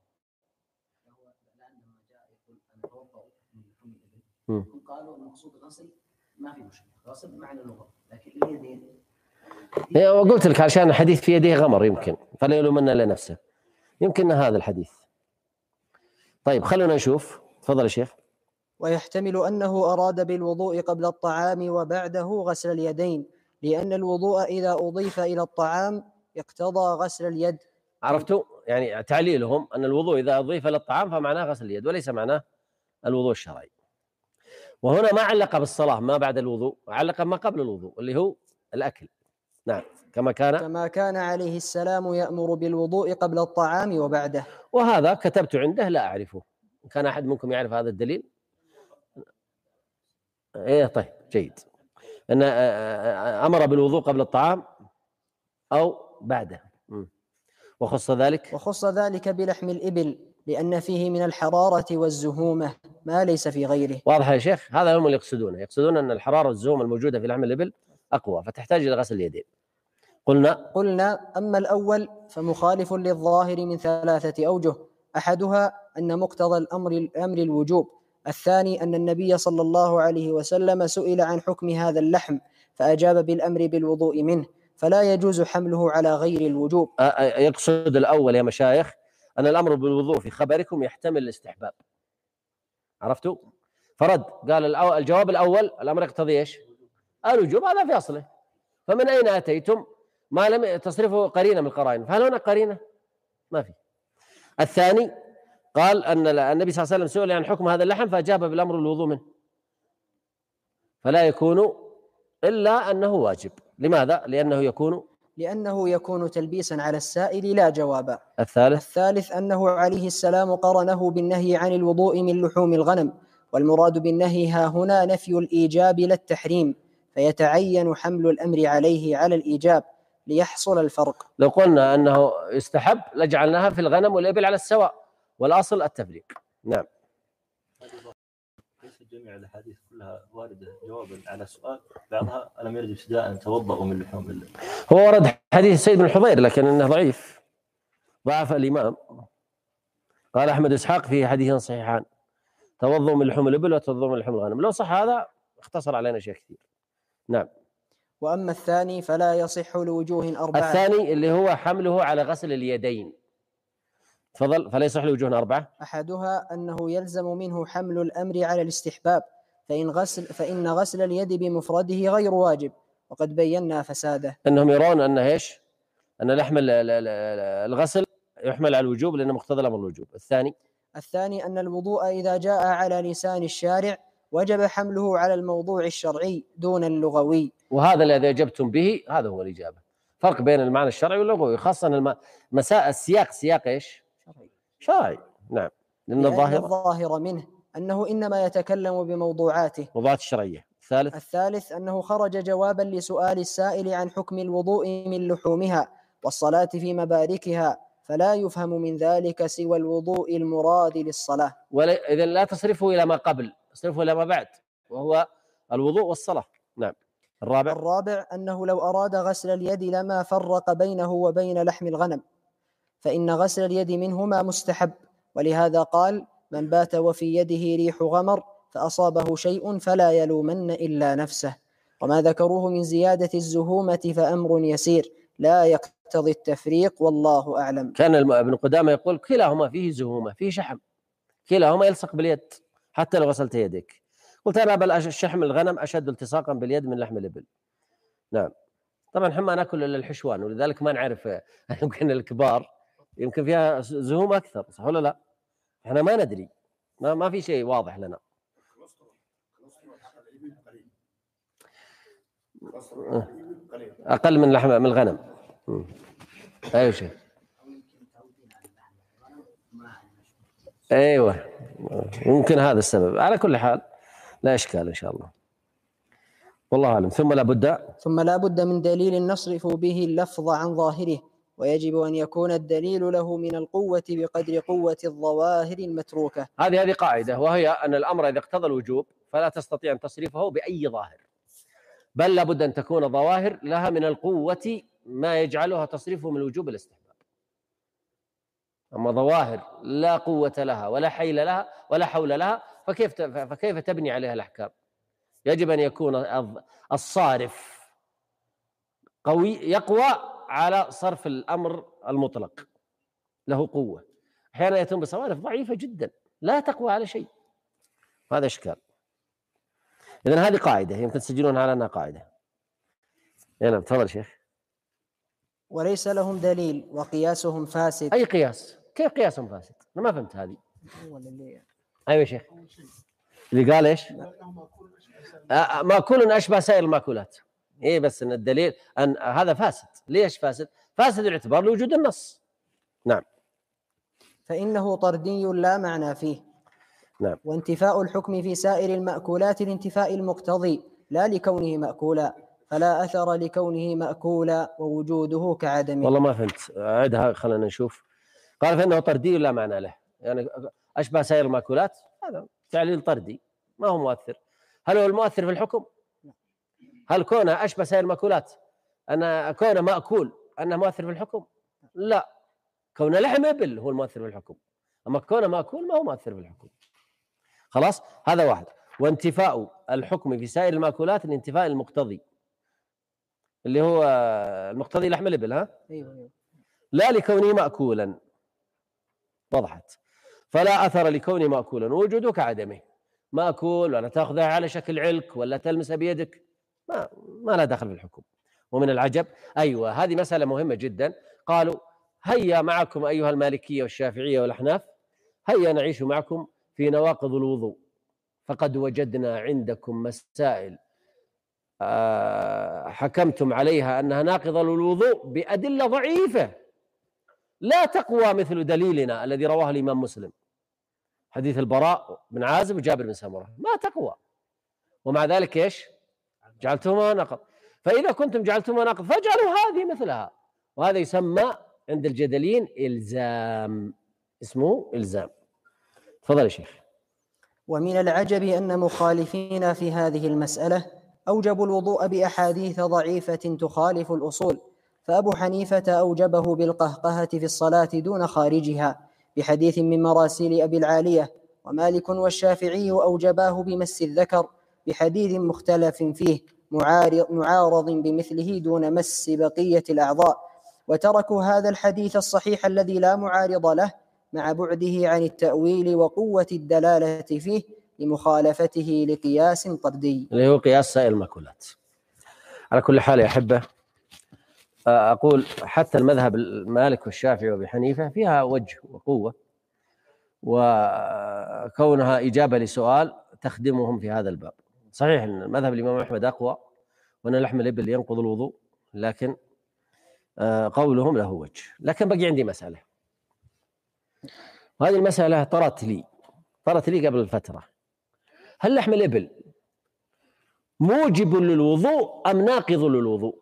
قالوا المقصود غسل ما في مشكلة، غسل بمعنى اللغة، لكن اليدين وقلت لك عشان الحديث في يديه غمر يمكن، فلا يلومن الا نفسه، يمكن هذا الحديث. طيب خلونا نشوف، تفضل يا شيخ. ويحتمل أنه أراد بالوضوء قبل الطعام وبعده غسل اليدين، لأن الوضوء إذا أضيف إلى الطعام اقتضى غسل اليد. عرفتوا؟ يعني تعليلهم أن الوضوء إذا أضيف إلى الطعام فمعناه غسل اليد وليس معناه الوضوء الشرعي. وهنا ما علق بالصلاة ما بعد الوضوء، علق ما قبل الوضوء اللي هو الأكل. نعم، كما كان عليه السلام يأمر بالوضوء قبل الطعام وبعده. وهذا كتبت عنده لا أعرفه، كان أحد منكم يعرف هذا الدليل؟ إيه طيب جيد. أن أمر بالوضوء قبل الطعام أو بعده. وخص ذلك بلحم الإبل لأن فيه من الحرارة والزهومة ما ليس في غيره. واضح يا شيخ؟ هذا هم اللي يقصدون أن الحرارة والزهومة الموجودة في لحم الإبل أقوى، فتحتاج إلى غسل اليدين. قلنا أما الأول فمخالف للظاهر من 3 أوجه، أحدها أن مقتضى الأمر الوجوب، الثاني أن النبي صلى الله عليه وسلم سئل عن حكم هذا اللحم فأجاب بالأمر بالوضوء منه، فلا يجوز حمله على غير الوجوب. يقصد الأول يا مشايخ أن الأمر بالوضوء في خبركم يحتمل الاستحباب. عرفتوا؟ فرد قال الجواب الأول الأمر يقتضي إيش؟ الوجوب، هذا في أصله، فمن أين أتيتم ما لم تصرفه قرينة من القرائن، فهل هنا قرينة؟ ما في. الثاني قال أن النبي صلى الله عليه وسلم سئل عن حكم هذا اللحم فأجاب بالأمر بالوضوء منه، فلا يكون إلا أنه واجب. لماذا؟ لأنه يكون تلبيسا على السائل لا جوابا. الثالث أنه عليه السلام قرنه بالنهي عن الوضوء من لحوم الغنم، والمراد بالنهي ها هنا نفي الإيجاب لا التحريم، فيتعين حمل الأمر عليه على الإيجاب ليحصل الفرق. لو قلنا أنه يستحب لجعلناها في الغنم والإبل على السواء، والأصل التفريق. نعم. ليس جميع الأحاديث كلها واردة جوابا على سؤال، بعضها ألم يرد ابتداء توضأوا من لحوم الله. هو ورد حديث سيد بن الحضير لكن إنه ضعيف، ضعف الإمام. قال أحمد إسحاق في حديث صحيحان: توضؤوا من لحوم الإبل وتوضؤوا من لحوم الغنم. لو صح هذا اختصر علينا شيء كثير. نعم. وأما الثاني فلا يصح لوجوه أربعة. الثاني اللي هو حمله على غسل اليدين. تفضل. فلا يصح لوجوه أربعة. أحدها أنه يلزم منه حمل الأمر على الاستحباب، فإن غسل اليد بمفرده غير واجب، وقد بينا فساده. أنهم يرون أن إيش؟ أن لحم الغسل يحمل على الوجوب لأنه مقتضى الأمر الوجوب. الثاني أن الوضوء إذا جاء على لسان الشارع وجب حمله على الموضوع الشرعي دون اللغوي. وهذا الذي أجبتم به هذا هو الإجابة. فرق بين المعنى الشرعي واللغوي، خاصة مساء السياق سياق إيش؟ شرعي. نعم. لأن الظاهر منه أنه إنما يتكلم بموضوعاته، موضوعات الشرعية. الثالث أنه خرج جوابا لسؤال السائل عن حكم الوضوء من لحومها والصلاة في مباركها، فلا يفهم من ذلك سوى الوضوء المراد للصلاة. إذن لا تصرفه إلى ما قبل، تصرفه إلى ما بعد، وهو الوضوء والصلاة. نعم. الرابع أنه لو أراد غسل اليد لما فرق بينه وبين لحم الغنم، فإن غسل اليد منهما مستحب، ولهذا قال: من بات وفي يده ريح غمر فأصابه شيء فلا يلومن إلا نفسه. وما ذكروه من زيادة الزهومة فأمر يسير لا يقتضي التفريق، والله أعلم. كان ابن قدامة يقول: كلاهما فيه زهومة، فيه شحم، كلاهما يلصق باليد حتى لو غسلت يدك. قلت أنا بل شحم الغنم أشد التصاقا باليد من لحم الإبل. نعم. طبعا احنا ما ناكل الا الحشوان، ولذلك ما نعرف. يمكن الكبار يمكن فيها زهوم اكثر، صح ولا لا؟ احنا ما ندري، ما في شيء واضح لنا. اقل من لحم من الغنم. ايوه شيخ. ايوه ممكن هذا السبب. على كل حال لا اشكال ان شاء الله، والله اعلم. ثم لا بد من دليل نصرف به اللفظ عن ظاهره، ويجب ان يكون الدليل له من القوة بقدر قوة الظواهر المتروكة. هذه قاعدة، وهي ان الامر اذا اقتضى الوجوب فلا تستطيع ان تصرفه باي ظاهر، بل لابد ان تكون ظواهر لها من القوة ما يجعلها تصرفه من الوجوب الاستحباب. اما ظواهر لا قوة لها ولا حيل لها ولا حول لها فكيف تبني عليها الاحكام؟ يجب ان يكون الصارف قوي، يقوى على صرف الامر المطلق، له قوة. احيانا يتم بصوارف ضعيفة جدا لا تقوى على شيء، هذا اشكال. اذن هذه قاعدة يمكن تسجلونها على انها قاعدة. نعم تفضل شيخ. وليس لهم دليل وقياسهم فاسد. اي قياس؟ كيف قياسهم فاسد؟ انا ما فهمت هذه. ايوه شيخ. اللي قال ايش؟ ماكول اشبه سائر الماكولات. ايه بس ان الدليل ان هذا فاسد. ليش فاسد؟ فاسد الاعتبار لوجود النص. نعم. فانه طردي لا معنى فيه. نعم. وانتفاء الحكم في سائر المأكولات لانتفاء المقتضي لا لكونه مأكولا، فلا أثر لكونه مأكولا ووجوده كعدمه. والله ما فهمت، أعدها خلينا نشوف. قال فإنه طردي لا معنى له، يعني أشبه سائر المأكولات، هذا تعليل طردي ما هو مؤثر. هل هو المؤثر في الحكم؟ هل كونه أشبه سائر المأكولات أن كونه مأكول أنه مؤثر في الحكم؟ لا، كونه لحم إبل هو المؤثر في الحكم، أما كونه مأكول ما هو مؤثر في الحكم. خلاص، هذا واحد. وانتفاء الحكم في سائر المأكولات الانتفاء المقتضي، اللي هو المقتضي لحم الإبل. أيوة. لا لكونه مأكولا، وضحت. فلا أثر لكونه مأكولا ووجوده كعدمه. مأكول ولا تأخذها على شكل علك ولا تلمسها بيدك، ما لا دخل في الحكم. ومن العجب، أيوة هذه مسألة مهمة جدا. قالوا هيا معكم أيها المالكية والشافعية والأحناف، هيا نعيش معكم في نواقض الوضوء، فقد وجدنا عندكم مسائل حكمتم عليها أنها ناقضة للوضوء بأدلة ضعيفة لا تقوى مثل دليلنا الذي رواه الإمام مسلم، حديث البراء بن عازب وجابر بن سمرة، ما تقوى، ومع ذلك ايش؟ جعلتموها ناقض. فإذا كنتم جعلتموها ناقض فاجعلوا هذه مثلها، وهذا يسمى عند الجدلين إلزام، اسمه إلزام. تفضل يا شيخ. ومن العجب أن مخالفين في هذه المسألة أوجبوا الوضوء بأحاديث ضعيفة تخالف الأصول، فأبو حنيفة أوجبه بالقهقهة في الصلاة دون خارجها بحديث من مراسيل أبي العالية، ومالك والشافعي أوجباه بمس الذكر بحديث مختلف فيه معارض بمثله دون مس بقية الأعضاء، وتركوا هذا الحديث الصحيح الذي لا معارض له مع بعده عن التأويل وقوة الدلالة فيه لمخالفته لقياس طردي، اللي هو قياس سائر المأكولات. على كل حال يا أحبة، أقول حتى المذهب المالك والشافعي وأبي حنيفة فيها وجه وقوة، وكونها إجابة لسؤال تخدمهم في هذا الباب. صحيح أن مذهب الإمام أحمد أقوى، وأن لحم الإبل ينقض الوضوء، لكن قولهم له وجه. لكن بقي عندي مسألة، وهذه المسألة طرت لي قبل فترة: هل لحم الإبل موجب للوضوء أم ناقض للوضوء؟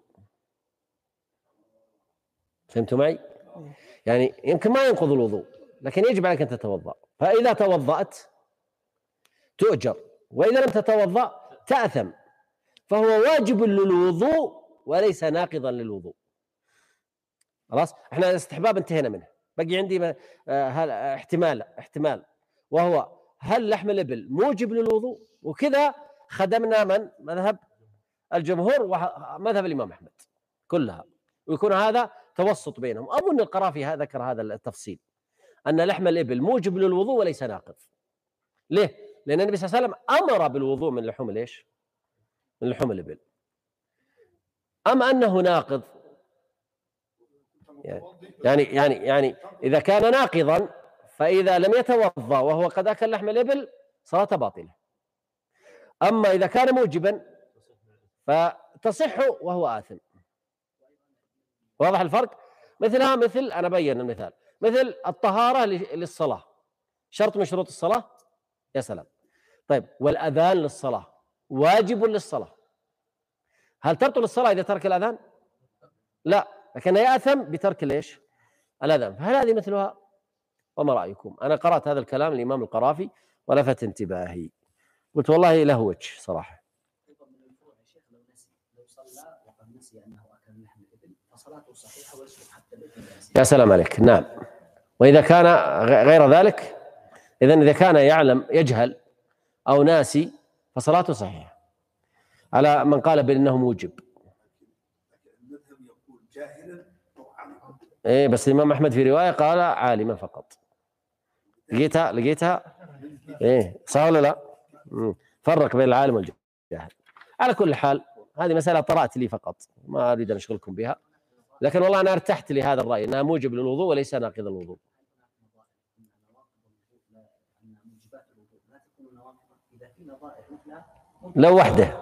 فهمتوا معي؟ يعني يمكن ما ينقض الوضوء، لكن يجب عليك أن تتوضأ، فإذا توضأت تؤجر، وإذا لم تتوضأ تأثم، فهو واجب للوضوء وليس ناقضا للوضوء. خلاص، احنا الاستحباب انتهينا منه، بقي عندي احتمال، وهو هل لحم الإبل موجب للوضوء؟ وكذا خدمنا من مذهب الجمهور ومذهب الإمام أحمد كلها، ويكون هذا توسط بينهم. أظن القرافي ذكر هذا التفصيل، أن لحم الإبل موجب للوضوء وليس ناقض. ليه؟ لأن النبي صلى الله عليه وسلم أمر بالوضوء من لحوم ليش؟ من لحوم الإبل. أما أنه ناقض، يعني إذا كان ناقضا فإذا لم يتوضأ وهو قد أكل لحم الإبل صلاة باطلة. أما إذا كان موجبا فتصح وهو آثم. واضح الفرق؟ مثل أنا بين المثال، مثل الطهارة للصلاة، شرط من شروط الصلاة. يا سلام. طيب، والأذان للصلاة واجب للصلاة، هل تبطل الصلاة إذا ترك الأذان؟ لا، لكن يأثم بترك ليش؟ الأذان. فهل هذه مثلها؟ وما رأيكم؟ أنا قرأت هذا الكلام الإمام القرافي ولفت انتباهي، قلت والله له وجه صراحة. يا سلام عليك. نعم. وإذا كان غير ذلك، إذا كان يجهل أو ناسي فصلاته صحيحة، على من قال بأنه موجب. إيه، بس الإمام أحمد في رواية قال عالما فقط. لقيتها إيه، صح ولا لا؟ فرق بين العالم والجاهل. على كل حال هذه مسألة طرأت لي فقط، ما أريد أن أشغلكم بها، لكن والله أنا ارتحت لهذا الرأي أنها موجب للوضوء وليس ناقض الوضوء. لو وحده،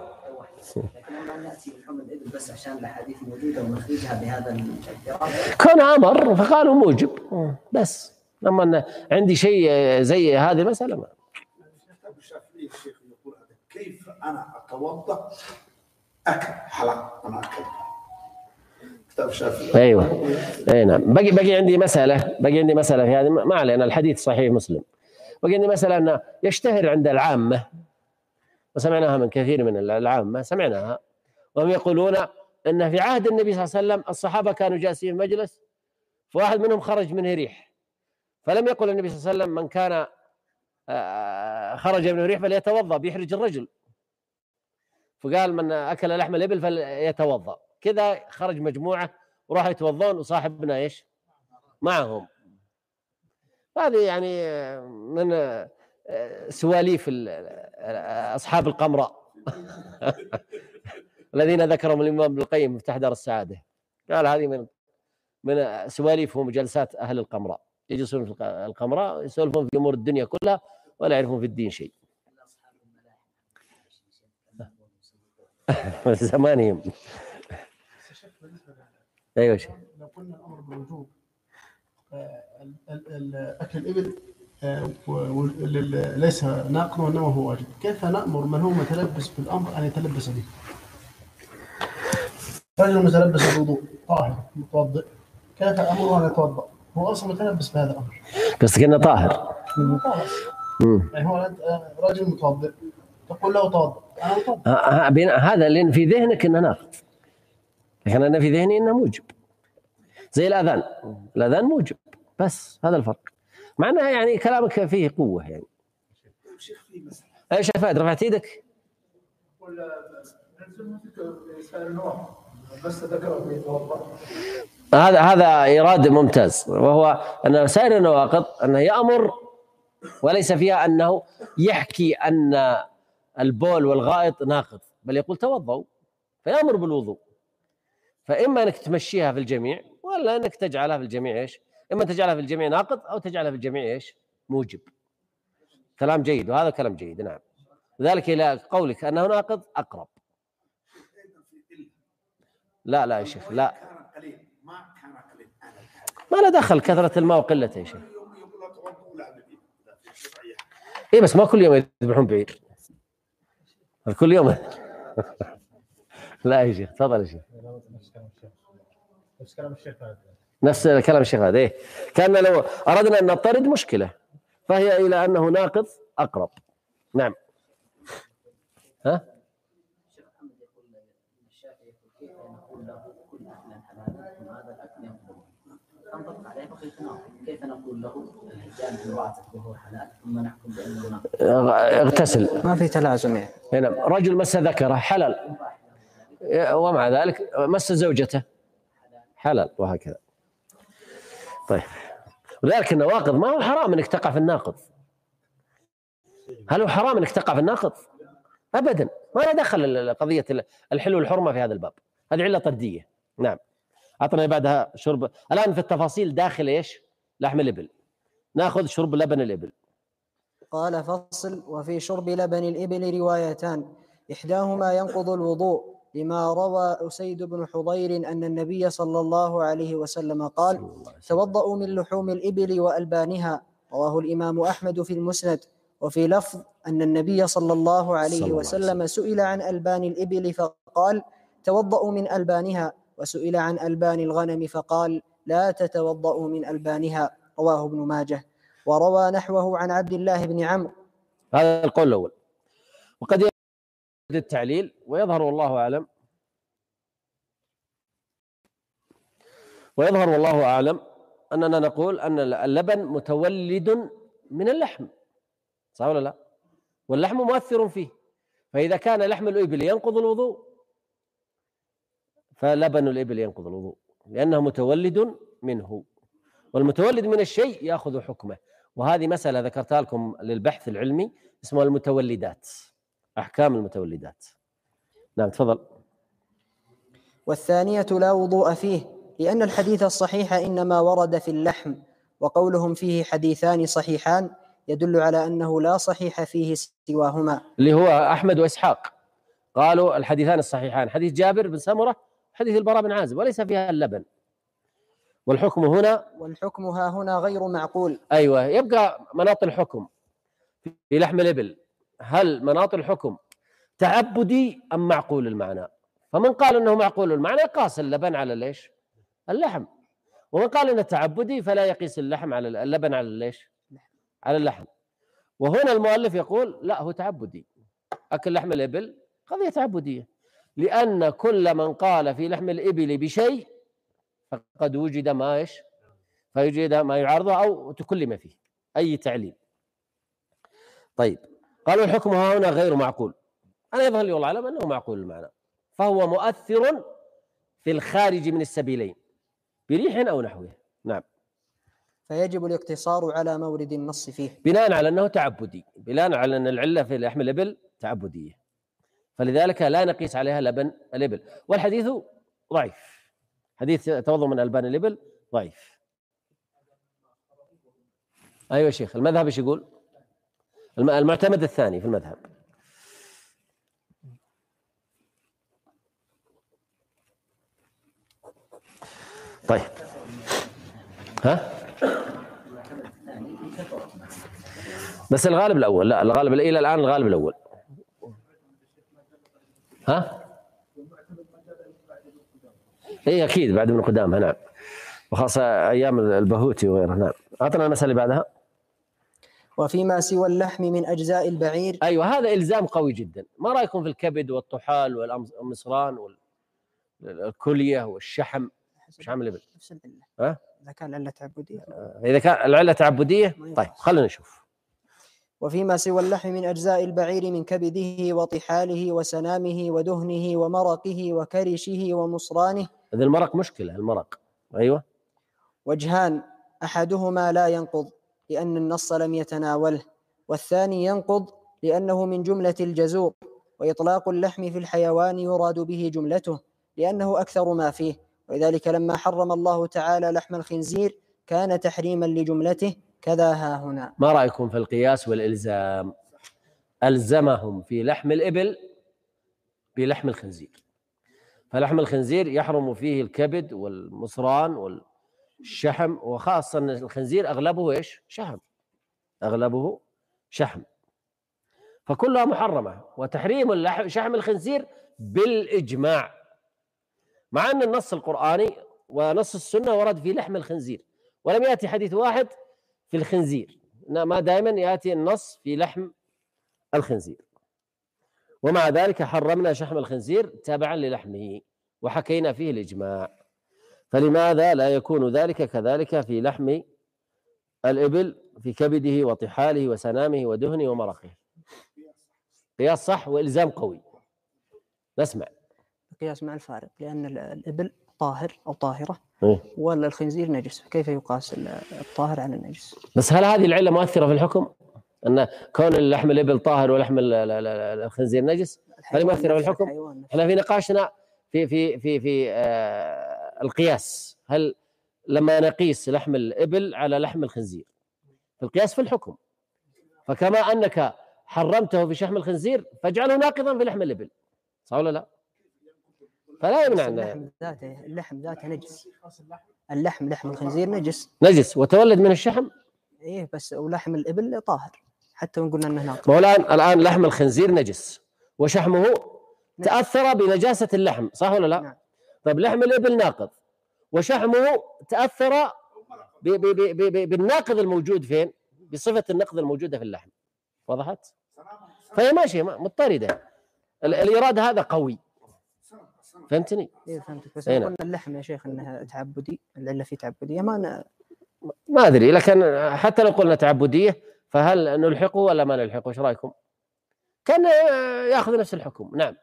بس عشان الاحاديث موجوده ونخرجها بهذا كان امر فقالوا موجب بس. لما عندي شيء زي هذه المساله ما. الشيخ يقول كيف انا اتوضا اكل حلال انا اكل كتاب الشافعي. ايوه اي نعم. بقي عندي مساله في هذه، ما علينا، الحديث صحيح مسلم. بقي عندي مساله انه يشتهر عند العامه، وسمعناها من كثير من العامه، سمعناها وهم يقولون ان في عهد النبي صلى الله عليه وسلم الصحابه كانوا جالسين في مجلس، فواحد منهم خرج منه ريح، فلم يقل النبي صلى الله عليه وسلم من كان خرج منه ريح فليتوضا بيحرج الرجل، فقال من اكل لحم الابل فليتوضا. كذا خرج مجموعه وراحوا يتوضون وصاحبنا ايش معهم. هذه يعني من سواليف اصحاب القمراء الذين ذكرهم الامام ابن القيم مفتاح دار السعاده، قال هذه من سواليفهم وجلسات اهل القمراء، يجلسون في القمراء يسولفون في امور الدنيا كلها ولا يعرفون في الدين شيء. زمانهم. ايوه شيخ. لو قلنا الامر بالوجوب اكل الابل ليس ناقض وانما هو واجب، كيف نامر من هو متلبس بالامر ان يتلبس به؟ رجل متلبس بالوضوء طاهر متوضئ، كيف امره ان يتوضا؟ هو اصلا متلبس بهذا الامر. قصدك انه طاهر. طاهر. يعني هو رجل متوضئ تقول له توضا، انا متوضئ. هذا لان في ذهنك انه ناقض، لكن انا في ذهني انه موجب. زي الاذان، الاذان موجب، بس هذا الفرق. مع انها يعني كلامك فيه قوه يعني. شيخ في مسألة. ايش يا فهد رفعت ايدك؟ ولا نلزم سائر النوع بس ذكره يتوضا. هذا ايراد ممتاز، وهو ان سائر النواقض انه يامر وليس فيها انه يحكي ان البول والغائط ناقض، بل يقول توضؤوا فيامر بالوضوء. فاما انك تمشيها في الجميع ولا انك تجعلها في الجميع ايش؟ اما تجعلها في الجميع ناقض او تجعلها في الجميع ايش؟ موجب. كلام جيد، وهذا كلام جيد. نعم. ذلك الى قولك انه ناقض اقرب. لا لا يا شيخ، لا ما له دخل كثرة الماء وقلته يا شيخ. اي بس ما كل يوم يذبحون بعير، كل يوم. لا يا شيخ، تفضل يا شيخ. نفس كلام الشيخ هذا. نفس كلام الشيخ هذا. إيه؟ كان لو أردنا أن نطرد مشكلة، فهي إلى أنه ناقض أقرب. نعم. ها؟ الشيخ محمد يقول الشافعي يقول كيف نقول له كل أكل حلال وهذا الأكل ينقض؟ تنطبق عليه فكيف نقول؟ كيف نقول له جانب الوعث وهو حلال ثم نحكم بأنه ناقض؟ اغتسل. ما في تلازم يعني. نعم. رجل مس ذكره حلال، ومع ذلك مس زوجته حلال، وهكذا. طيب، ولذلك النواقض ما هو حرام انك تقع في الناقض. هل هو حرام انك تقع في الناقض؟ ابدا، ما له دخل قضيه الحل والحرمه في هذا الباب، هذه عله طرديه. نعم. اعطنا بعدها شرب. الان في التفاصيل داخل ايش؟ لحم الابل. ناخذ شرب لبن الابل. قال فصل: وفي شرب لبن الإبل روايتان، إحداهما ينقض الوضوء لما روى أسيد بن حضير أن النبي صلى الله عليه وسلم قال: توضأوا من لحوم الإبل وألبانها، رواه الإمام أحمد في المسند. وفي لفظ أن النبي صلى الله عليه وسلم سئل عن ألبان الإبل فقال: توضأوا من ألبانها، وسئل عن ألبان الغنم فقال: لا تتوضأوا من ألبانها، رواه ابن ماجه. وروى نحوه عن عبد الله بن عمرو. هذا القول الأول. وقد يرد التعليل، ويظهر والله أعلم، أننا نقول أن اللبن متولد من اللحم، صح ولا لا؟ واللحم مؤثر فيه، فإذا كان لحم الإبل ينقض الوضوء فلبن الإبل ينقض الوضوء، لأنه متولد منه، والمتولد من الشيء يأخذ حكمه. وهذه مسألة ذكرتها لكم للبحث العلمي اسمها المتولدات، أحكام المتولدات. نعم تفضل. والثانية لا وضوء فيه، لأن الحديث الصحيح إنما ورد في اللحم، وقولهم فيه حديثان صحيحان يدل على أنه لا صحيح فيه سواهما، اللي هو أحمد وإسحاق قالوا الحديثان الصحيحان حديث جابر بن سمرة حديث البراء بن عازب، وليس فيها اللبن. والحكم ها هنا غير معقول. أيوة، يبقى مناط الحكم في لحم الإبل، هل مناط الحكم تعبدي أم معقول المعنى؟ فمن قال أنه معقول المعنى يقاس اللبن على ليش؟ اللحم. ومن قال أنه تعبدي فلا يقيس اللحم على اللبن على ليش؟ على اللحم. وهنا المؤلف يقول لا، هو تعبدي. أكل لحم الإبل قضية تعبدية، لأن كل من قال في لحم الإبل بشيء فقد وجد ما ايش؟ فيوجد ما يعارضه او تكلم فيه اي تعليل. طيب، قالوا الحكم ها هنا غير معقول. انا يظهر لي والله اعلم انه معقول المعنى، فهو مؤثر في الخارج من السبيلين بريح او نحوه. نعم. فيجب الاقتصار على مورد النص فيه بناء على انه تعبدي، بناء على ان العله في لحم الابل تعبديه، فلذلك لا نقيس عليها لبن الابل. والحديث ضعيف، حديث توضؤ من ألبان الإبل ضعيف. أيوة شيخ، المذهب ايش يقول؟ المعتمد الثاني في المذهب. طيب ها بس الغالب الأول، لا الغالب إلى الآن الغالب الأول. ها إيه أكيد بعد ابن قدامة نعم، وخاصة أيام البهوتي وغيره. نعم أعطنا المسألة اللي بعدها. وفيما سوى اللحم من أجزاء البعير. أيوة هذا إلزام قوي جدا. ما رأيكم في الكبد والطحال والمصران والكلية والشحم؟ مش عامل إبل؟ نفس العلة. ها؟ إذا كان العلة تعبدية. إذا كان العلة تعبدية طيب خلينا نشوف. وفيما سوى اللحم من أجزاء البعير من كبده وطحاله وسنامه ودهنه ومرقه وكرشه ومصرانه. هذا المرق مشكلة المرق. أيوة. وجهان، أحدهما لا ينقض لأن النص لم يتناوله، والثاني ينقض لأنه من جملة الجزور، وإطلاق اللحم في الحيوان يراد به جملته لأنه أكثر ما فيه، ولذلك لما حرم الله تعالى لحم الخنزير كان تحريما لجملته، كذا ها هنا. ما رأيكم في القياس والإلزام؟ ألزمهم في لحم الإبل بلحم الخنزير، فلحم الخنزير يحرم فيه الكبد والمصران والشحم، وخاصة أن الخنزير أغلبه إيش؟ شحم، أغلبه شحم، فكلها محرمة. وتحريم شحم الخنزير بالإجماع، مع أن النص القرآني ونص السنة ورد في لحم الخنزير، ولم يأتي حديث واحد في الخنزير، ما دائما يأتي النص في لحم الخنزير. ومع ذلك حرمنا شحم الخنزير تابعا للحمه وحكينا فيه الإجماع، فلماذا لا يكون ذلك كذلك في لحم الإبل في كبده وطحاله وسنامه ودهنه ومرقه؟ قياس صح وإلزام قوي. نسمع. قياس مع الفارق، لأن الإبل طاهر أو طاهرة إيه؟ والخنزير نجس، كيف يقاس الطاهر على النجس؟ بس هل هذه العلة مؤثرة في الحكم؟ أن كون اللحم الإبل طاهر ولحم الخنزير نجس هل مؤثرة في الحكم؟ احنا في نقاشنا في القياس، هل لما نقيس لحم الإبل على لحم الخنزير في القياس في الحكم، فكما أنك حرمته في شحم الخنزير فاجعله ناقضا في لحم الإبل، صح ولا لا؟ فلا يمنع اللحم ذاته نجس، لحم الخنزير نجس وتولد من الشحم. ايه بس ولحم الإبل طاهر حتى وإن قلنا انه ناقض. ما هو الآن لحم الخنزير نجس وشحمه تأثر بنجاسة اللحم، صح ولا لا؟ نعم. طيب لحم الإبل ناقض وشحمه تأثر بالناقض الموجود فين؟ بصفة النقض الموجودة في اللحم. وضحت؟ فهي ماشية مضطردة، الإيراد هذا قوي. فهمتني؟ ايه فهمتك، بس قلنا اللحم يا شيخ انها تعبدي، العلة فيه تعبدية، ما أدري، لكن حتى لو قلنا تعبدية فهل نلحقه ولا ما نلحقه؟ ايش رايكم؟ كان ياخذ نفس الحكم. نعم.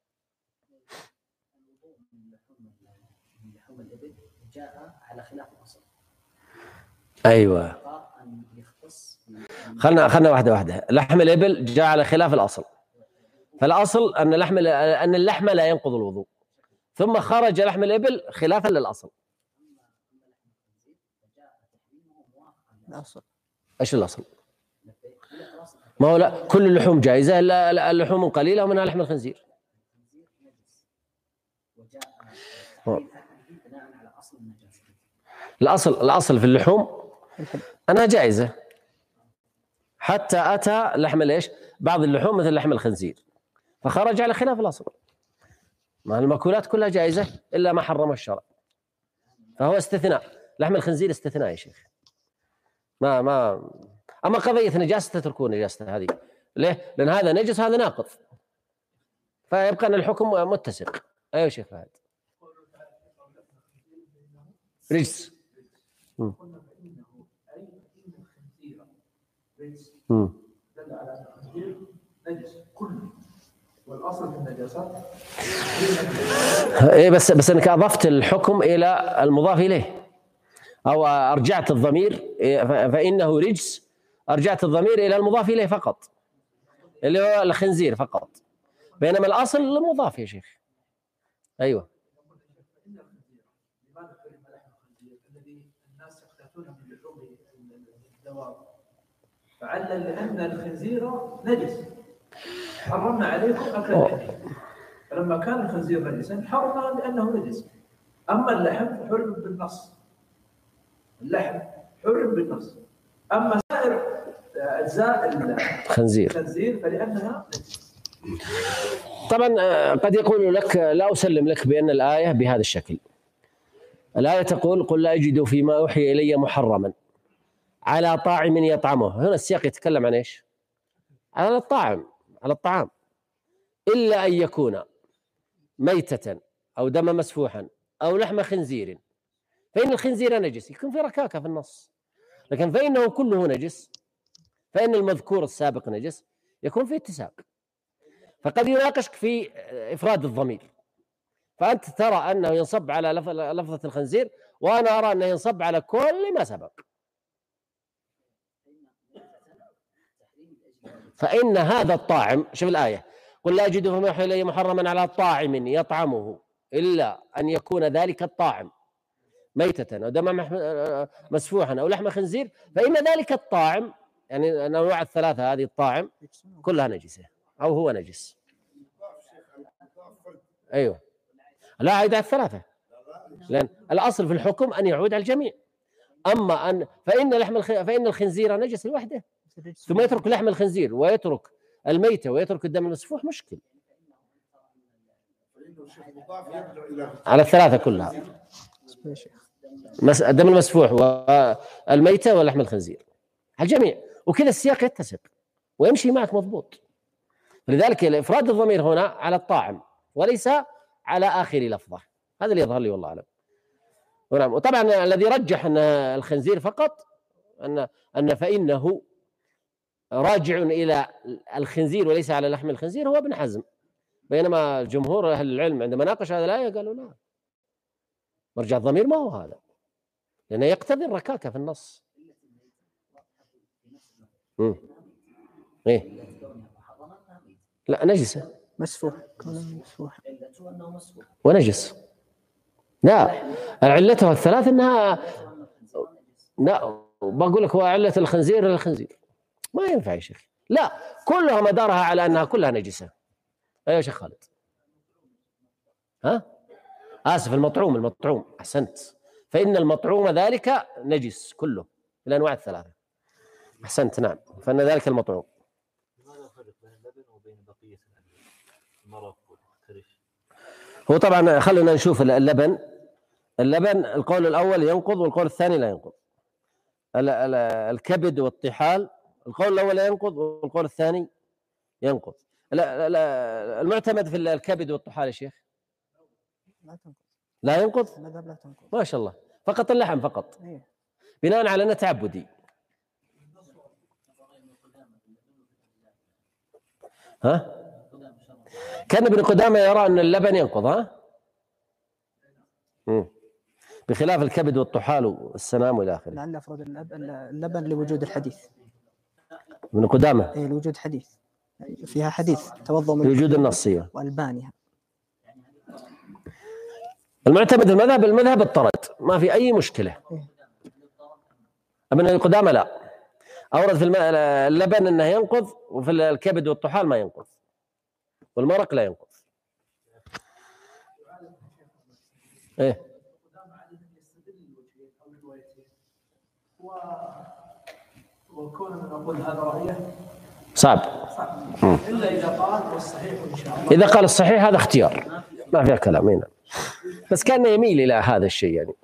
لحوم الإبل جاء على خلاف الأصل. ايوه خلنا واحده. لحم الإبل جاء على خلاف الأصل، فالأصل أن اللحم لا ينقض الوضوء، ثم خرج لحم الإبل خلافا للأصل. الأصل ايش الأصل؟ ما هو لا كل اللحوم جائزة إلا اللحوم قليلة ومنها لحم الخنزير. الأصل في اللحوم أنها جائزة حتى أتى لحم الإيش؟ بعض اللحوم مثل لحم الخنزير فخرج على خلاف الأصل. ما المأكولات كلها جائزة إلا ما حرم الشرع، فهو استثناء. لحم الخنزير استثناء يا شيخ. أما قضية نجاسة تتركون نجاسته هذه. ليه؟ لأن هذا نجس هذا ناقض، فيبقى أن الحكم متسق. أيوة شيخ فهد. رجس. والأصل في النجاسات إيه بس أنك أضفت الحكم إلى المضاف إليه، أو أرجعت الضمير فإنه رجس، أرجعت الضمير إلى المضاف إليه فقط اللي هو الخنزير فقط، بينما الأصل المضاف يا شيخ. أيوة. الذي الناس يقتاتون من لحوم الدواب، فعلل لأن الخنزير نجس حرمنا عليكم أكل اللحم، فلما كان الخنزير نجسا حرمنا لأنه نجس، اما اللحم حرم بالنص، اللحم حرم بالنص. اما سائر اجزاء خنزير فلانها طبعا قد يقول لك لا أسلم لك بأن الآية بهذا الشكل. الآية تقول قل لا أجد فيما أوحي إلي محرما على طاعم يطعمه. هنا السياق يتكلم عن إيش؟ على الطعام، على الطعام، إلا أن يكون ميتة أو دما مسفوحا أو لحم خنزير، فإن الخنزير نجس. يكون في ركاكة في النص، لكن فإنه كله نجس، فإن المذكور السابق نجس، يكون في اتساق. فقد يناقشك في إفراد الضمير، فأنت ترى أنه ينصب على لفظة الخنزير، وأنا أرى أنه ينصب على كل ما سبق. فإن هذا الطاعم، شوف الآية، قل لا أجد فيما أوحي إلي محرما على طاعم يطعمه إلا أن يكون ذلك الطاعم ميتة أو دما مسفوحا أو لحم خنزير، فإن ذلك الطاعم، يعني الأنواع الثلاثة هذه الطاعم كلها نجسة أو هو نجس. أيوه، لا عيد على الثلاثة، لأن الأصل في الحكم أن يعود على الجميع. أما أن فإن الخنزير نجس لوحده، ثم يترك لحم الخنزير ويترك الميتة ويترك الدم المسفوح، مشكل. على الثلاثة كلها، الدم المسفوح والميتة ولحم الخنزير، على الجميع، وكذا السياق يتسق ويمشي معك مضبوط. لذلك إفراد الضمير هنا على الطاعم وليس على آخر لفظة. هذا اللي يظهر لي والله أعلم. وطبعا الذي رجح أن الخنزير فقط أن فإنه راجع إلى الخنزير وليس على لحم الخنزير هو ابن حزم، بينما جمهور أهل العلم عندما ناقش هذه الآية قالوا لا، مرجع الضمير ما هو هذا، لأنه يقتضي الركاكة في النص. إيه؟ لا نجسة، مسفوح ونجس. لا، علتها الثلاث انها، لا بقول لك هو علة الخنزير للخنزير، ما ينفع يا شيخ. لا، كلها مدارها على انها كلها نجسة. ايوه يا شيخ خالد. ها؟ اسف، المطعوم احسنت. فإن المطعوم ذلك نجس كله الانواع الثلاثة. احسنت، نعم، فإن ذلك المطعوم. لماذا الفرق بين اللبن وبين بقية المرق والكرش؟ هو طبعا خلونا نشوف اللبن القول الأول ينقض والقول الثاني لا ينقض. الكبد والطحال القول الأول لا ينقض والقول الثاني ينقض. المعتمد في الكبد والطحال يا شيخ لا ينقض. ما شاء الله، فقط اللحم فقط، بناء على أنه تعبدي. ها؟ كان ابن قدامة يرى أن اللبن ينقض، ها؟ بخلاف الكبد والطحال والسنام والى اخره. لعل افراد اللبن لوجود الحديث. ابن قدامة اي لوجود حديث، فيها حديث توضؤ من لوجود النصية والبانها. المعتمد المذهب الطرد، ما في أي مشكلة. ابن قدامة لا، أورد في اللبن أنه ينقض، وفي الكبد والطحال ما ينقض، والمرق لا ينقض. إيه؟ وكون نقول هذا رأيه صعب. إلا إذا قال والصحيح إن شاء الله. إذا قال الصحيح هذا اختيار، ما فيها كلام هنا، بس كان يميل إلى هذا الشيء يعني.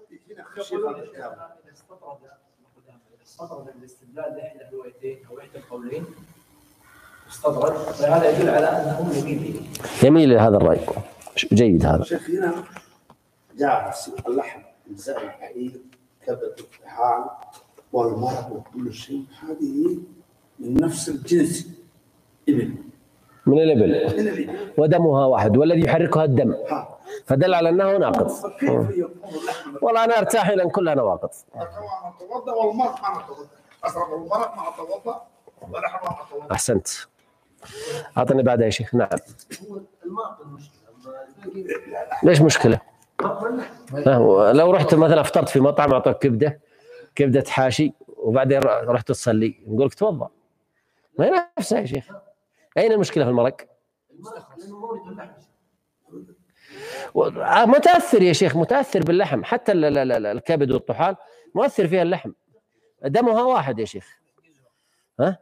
استطرد الاستدلال لإحدى الروايتين أو إحدى القولين، استطرد، فهذا يدل على أنه يميل إلى هذا الرأي. جيد هذا. شيخ هنا جاء اللحم الزائد الحليب كبد الطحال والمرق وكل شيء، هذه من نفس الجنس إبل، من الإبل ودمها واحد، والذي يحركها الدم، فدل على أنه ناقض. والله أنا أرتاح إلى أن كلها نواقض. نتوضأ والمرق ما نتوضأ، أشرب المرق ما نتوضأ ولحم ما نتوضأ. أحسنت، أعطني بعدها يا شيخ. نعم. ليش مشكلة؟ لو رحت مثلا افطرت في مطعم أعطوك كبدة حاشي وبعدين رحت تصلي، نقول لك توضأ، ما هي نفسها يا شيخ. أين المشكلة في المرق؟ متأثر يا شيخ، متأثر باللحم، حتى الكبد والطحال مؤثر فيها اللحم، دمها واحد يا شيخ. ها؟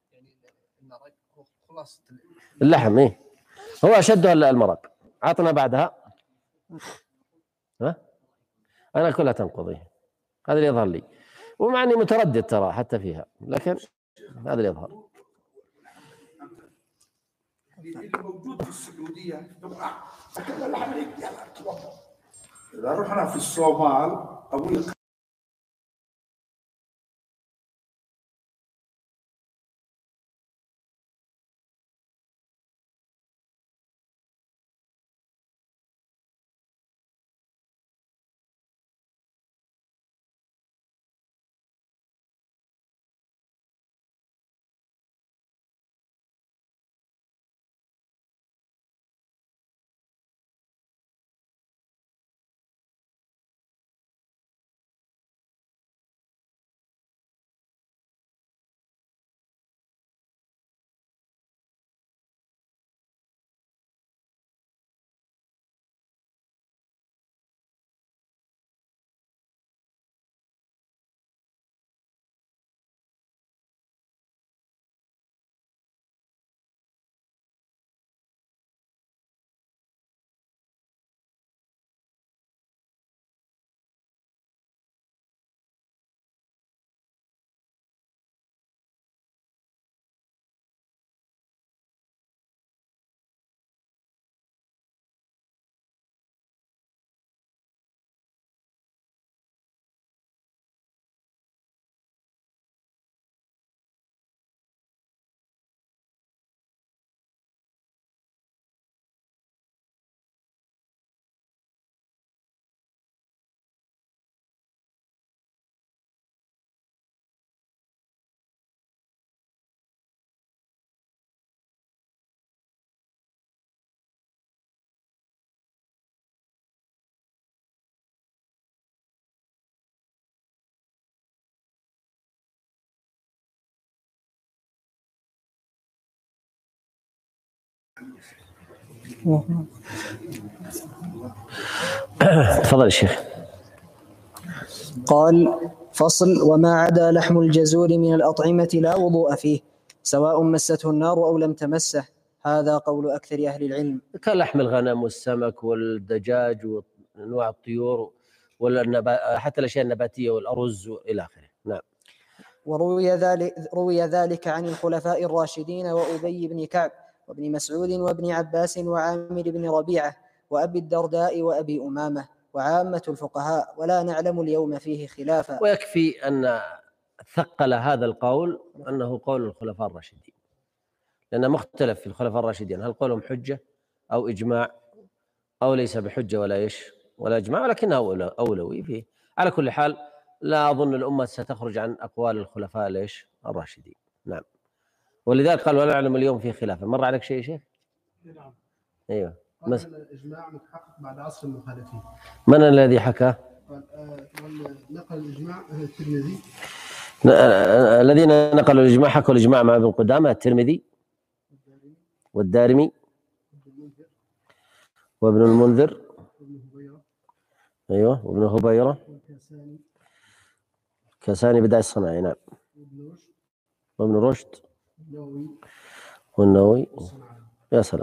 اللحم إيه هو أشدها المرق. عطنا بعدها. ها؟ أنا كلها تنقضي، هذا اللي يظهر لي، ومع إني متردد ترى حتى فيها، لكن هذا اللي يظهر. اللي موجود في السعوديه تبقى اكل لحم هيك. يلا تفضل. اذا رحنا في الصومال اقول لك تفضل يا شيخ. قال: فصل: وما عدا لحم الجزور من الأطعمة لا وضوء فيه، سواء مسته النار أو لم تمسه. هذا قول أكثر أهل العلم. كلحم الغنم والسمك والدجاج وأنواع الطيور حتى الأشياء النباتية والأرز إلى آخره. نعم. وروي ذلك عن الخلفاء الراشدين وأبي بن كعب وابن مسعود وابن عباس وعامر بن ربيعة وأبي الدرداء وأبي أمامة وعامة الفقهاء، ولا نعلم اليوم فيه خلافا. ويكفي أن ثقل هذا القول أنه قول الخلفاء الراشدين، لأنه مختلف في الخلفاء الراشدين، هل قولهم حجة أو إجماع أو ليس بحجة ولا إجماع، ولكنه أولوي فيه. على كل حال لا أظن الأمة ستخرج عن أقوال الخلفاء الراشدين. نعم. ولذلك قال ولا نعلم اليوم فيه خلافا. مر عليك شيء شيخ؟ نعم. أيوه. الإجماع متحقق بعد عصر المخالفين. من الذي حكى؟ نقل الإجماع الترمذي. الذين نقلوا الإجماع حكوا الإجماع مع ابن قدامة الترمذي والدارمي وابن المنذر. أيوه. وابن هبيرة كساني بداية الصناعي. نعم. وابن رشد والنووي. يا سلام،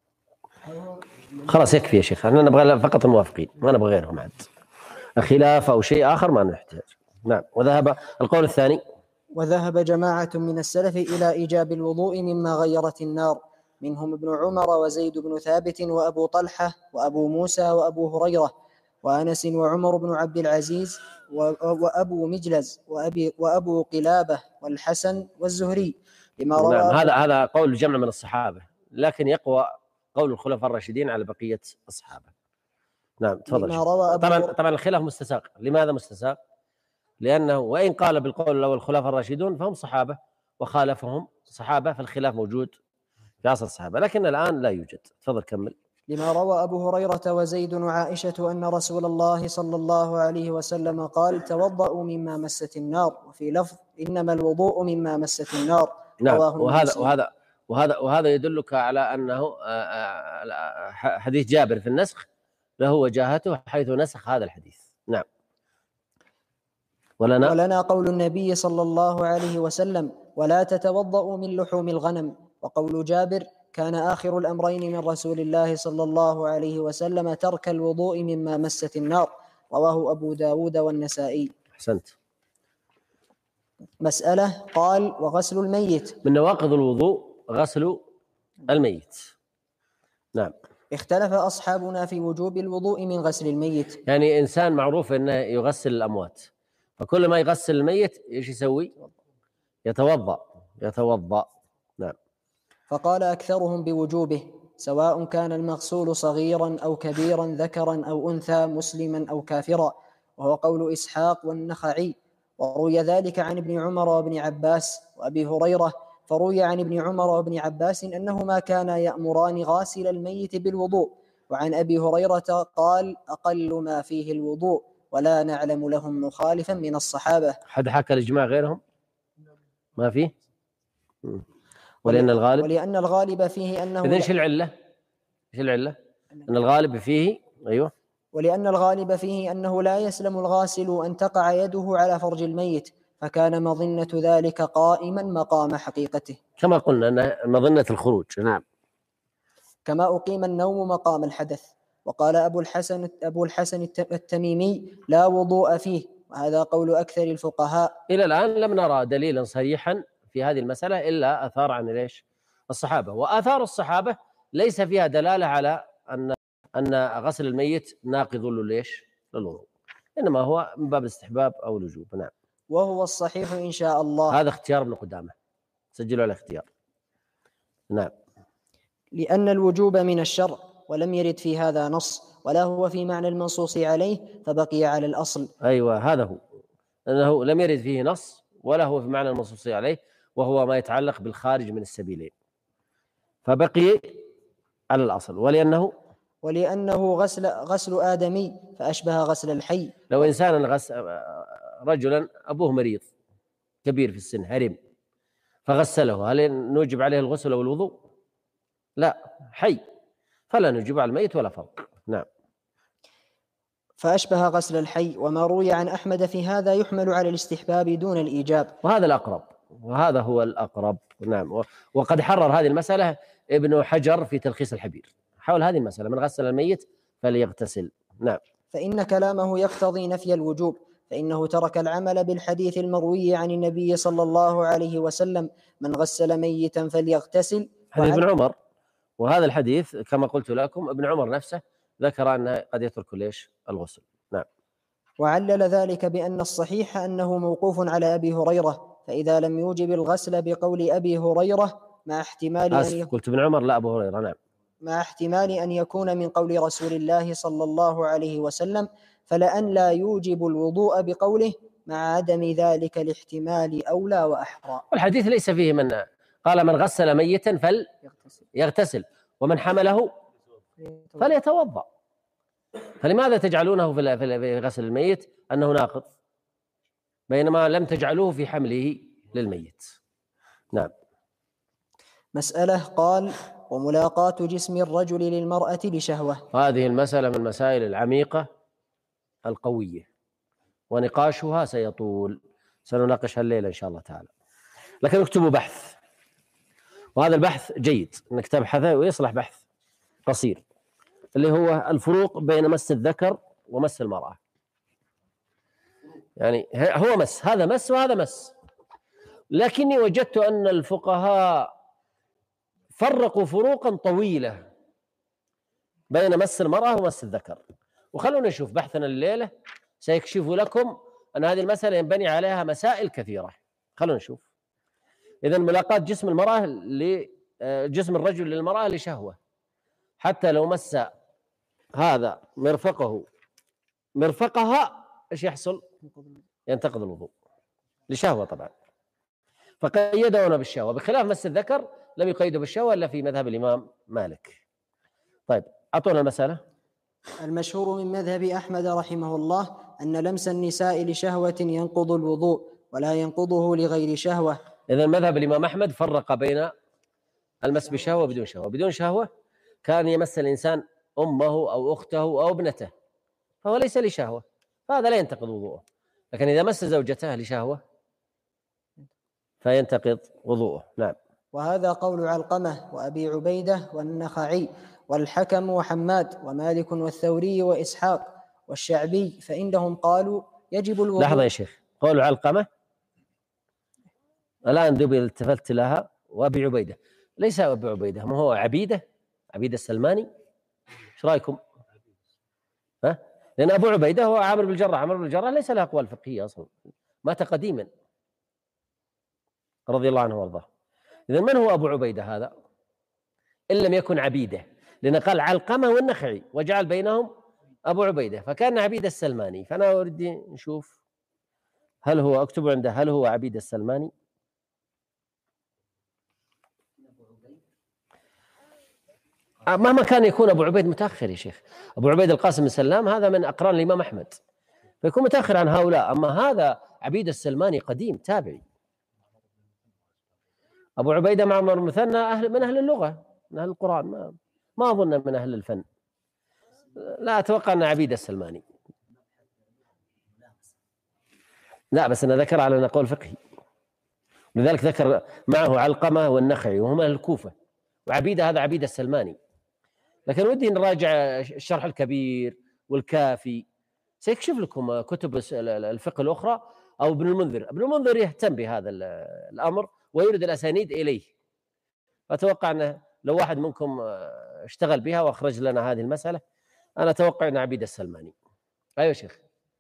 خلاص يكفي يا شيخ، احنا نبغى فقط الموافقين، ما نبغى غيرهم عاد، خلاف أو شيء آخر ما نحتاج. نعم. وذهب القول الثاني: وذهب جماعة من السلف إلى إيجاب الوضوء مما غيرت النار، منهم ابن عمر وزيد بن ثابت وأبو طلحة وأبو موسى وأبو هريرة وأنس وعمر بن عبد العزيز وأبو مجلز وأبو قلابة والحسن والزهري، لما روى. نعم. هذا قول جمع من الصحابة، لكن يقوى قول الخلفاء الراشدين على بقية الصحابة. نعم. تفضل. طبعا الخلاف مستساغ. لماذا مستساغ؟ لأنه وإن قال بالقول الأول الخلفاء الراشدون فهم صحابة وخالفهم صحابة، فالخلاف موجود في عصر الصحابة، لكن الآن لا يوجد. تفضل كمل. لما روى أبو هريرة وزيد وعائشة أن رسول الله صلى الله عليه وسلم قال: توضأوا مما مست النار، وفي لفظ: إنما الوضوء مما مست النار. نعم. وهذا يدلك على أنه حديث جابر في النسخ له وجاهته حيث نسخ هذا الحديث. نعم. ولنا قول النبي صلى الله عليه وسلم: ولا تتوضأوا من لحوم الغنم. وقول جابر: كان آخر الأمرين من رسول الله صلى الله عليه وسلم ترك الوضوء مما مست النار. رواه أبو داود والنسائي. أحسنت. مسألة. قال: وغسل الميت. من نواقض الوضوء غسل الميت. نعم. اختلف أصحابنا في وجوب الوضوء من غسل الميت. يعني إنسان معروف أنه يغسل الأموات، فكل ما يغسل الميت إيش يسوي؟ يتوضأ. نعم. فقال أكثرهم بوجوبه، سواء كان المغسول صغيرا أو كبيرا، ذكرا أو أنثى، مسلما أو كافرا، وهو قول إسحاق والنخعي. وروي ذلك عن ابن عمر وابن عباس وأبي هريرة. فروي عن ابن عمر وابن عباس أنهما كانا يأمران غاسل الميت بالوضوء. وعن أبي هريرة قال: أقل ما فيه الوضوء، ولا نعلم لهم مخالفا من الصحابة. حد حكى الإجماع غيرهم؟ ما فيه؟ ولأن الغالب فيه أنه إذن إيش العلة؟ أن الغالب فيه أيوه. ولأن الغالب فيه أنه لا يسلم الغاسل أن تقع يده على فرج الميت، فكان مظنة ذلك قائما مقام حقيقته، كما قلنا أن مظنة الخروج. نعم. كما أقيم النوم مقام الحدث. وقال أبو الحسن التميمي: لا وضوء فيه، وهذا قول أكثر الفقهاء. إلى الآن لم نرى دليلا صريحا في هذه المسألة إلا آثار عن ليش الصحابة، وآثار الصحابة ليس فيها دلالة على أن غسل الميت ناقض للوضوء، إنما هو من باب الاستحباب أو الوجوب. نعم. وهو الصحيح إن شاء الله. هذا اختيار ابن قدامة، سجلوا على اختيار. نعم. لأن الوجوب من الشرع، ولم يرد في هذا نص، ولا هو في معنى المنصوص عليه، فبقي على الأصل. أيوة، هذا هو، أنه لم يرد فيه نص ولا هو في معنى المنصوص عليه، وهو ما يتعلق بالخارج من السبيلين، فبقي على الأصل. ولأنه غسل آدمي فأشبه غسل الحي. لو إنسان رجلا أبوه مريض كبير في السن هرم فغسله، هل نوجب عليه الغسل أو الوضوء؟ لا، حي، فلا نوجب على الميت ولا فرق. نعم. فأشبه غسل الحي. وما روي عن أحمد في هذا يحمل على الاستحباب دون الإيجاب، وهذا الأقرب، وهذا هو الأقرب. نعم. وقد حرر هذه المسألة ابن حجر في تلخيص الحبير حول هذه المسألة: من غسل الميت فليغتسل. نعم. فإن كلامه يقتضي نفي الوجوب، فإنه ترك العمل بالحديث المروي عن النبي صلى الله عليه وسلم: من غسل ميتا فليغتسل. حديث ابن عمر، وهذا الحديث كما قلت لكم ابن عمر نفسه ذكر أنه قد يترك الغسل. نعم. وعلل ذلك بأن الصحيح أنه موقوف على أبي هريرة، فإذا لم يوجب الغسل بقول أبي هريرة مع احتمال قلت ابن عمر لا أبو هريرة. نعم. مع احتمال أن يكون من قول رسول الله صلى الله عليه وسلم، فلأن لا يوجب الوضوء بقوله مع عدم ذلك الاحتمال أولى وأحرى. والحديث ليس فيه من قال من غسل ميتا فليغتسل ومن حمله فليتوضأ، فلماذا تجعلونه في غسل الميت أنه ناقض بينما لم تجعلوه في حمله للميت؟ نعم. مسألة. قال: وملاقاة جسم الرجل للمرأة لشهوة. هذه المسألة من المسائل العميقة القوية، ونقاشها سيطول، سنناقشها الليلة إن شاء الله تعالى، لكن اكتبوا بحث، وهذا البحث جيد أنك تبحثه ويصلح بحث قصير، اللي هو الفروق بين مس الذكر ومس المرأة. يعني هو مس، هذا مس وهذا مس، لكني وجدت أن الفقهاء فرقوا فروقا طويلة بين مس المرأة ومس الذكر. وخلونا نشوف بحثنا الليلة سيكشف لكم أن هذه المسألة ينبني عليها مسائل كثيرة. خلونا نشوف. إذن ملاقاة جسم المرأة جسم الرجل للمرأة لشهوة، حتى لو مس هذا مرفقها ايش يحصل؟ ينتقض الوضوء لشهوة طبعا، فقيدونا بالشهوة، بخلاف مس الذكر لم يقيدوا بالشهوة إلا في مذهب الإمام مالك. طيب أعطونا المسألة. المشهور من مذهب أحمد رحمه الله أن لمس النساء لشهوة ينقض الوضوء ولا ينقضه لغير شهوة. إذن مذهب الإمام أحمد فرق بين المس بشهوة وبدون شهوة. بدون شهوة كان يمس الإنسان أمه أو أخته أو ابنته فهو ليس لشهوة، فهذا لا ينتقض وضوءه. لكن إذا مس زوجته لشهوة فينتقض وضوءه. نعم. وهذا قول علقمة وأبي عبيدة والنخعي والحكم وحماد ومالك والثوري وإسحاق والشعبي، فإنهم قالوا يجب الوضوء. لحظة يا شيخ، قول علقمة الآن دبي التفت لها، وأبي عبيدة ليس أبي عبيدة، ما هو عبيدة السلماني، ايش رايكم؟ ها؟ لأن أبو عبيدة هو عامر بن الجراح، عامر بن الجراح ليس له أقوال فقهية أصلا، مات قديما رضي الله عنه وارضاه. إذا من هو أبو عبيدة هذا إن لم يكن عبيدة؟ لأن قال علقمة والنخعي وجعل بينهم أبو عبيدة، فكان عبيد السلماني. فأنا أريد نشوف هل هو، أكتب عنده هل هو عبيد السلماني. مهما كان يكون أبو عبيد متأخر يا شيخ، أبو عبيد القاسم بن سلام هذا من أقران الإمام أحمد، فيكون متأخر عن هؤلاء. أما هذا عبيد السلماني قديم تابعي. أبو عبيدة معمر مثنى من أهل اللغة، من أهل القرآن، ما أظن من أهل الفن، لا أتوقع أن عبيد السلماني. لا بس أنا ذكر على قول فقهي، لذلك ذكر معه علقمة والنخعي وهم أهل الكوفة، وعبيدة هذا عبيد السلماني. لكن ودي نراجع الشرح الكبير والكافي، سيكشف لكم كتب الفقه الأخرى، أو ابن المنذر يهتم بهذا الأمر ويرد الأسانيد إليه. أتوقع أنه لو واحد منكم اشتغل بها وأخرج لنا هذه المسألة، أنا أتوقع أن عبيد السلماني. أيوة شيخ،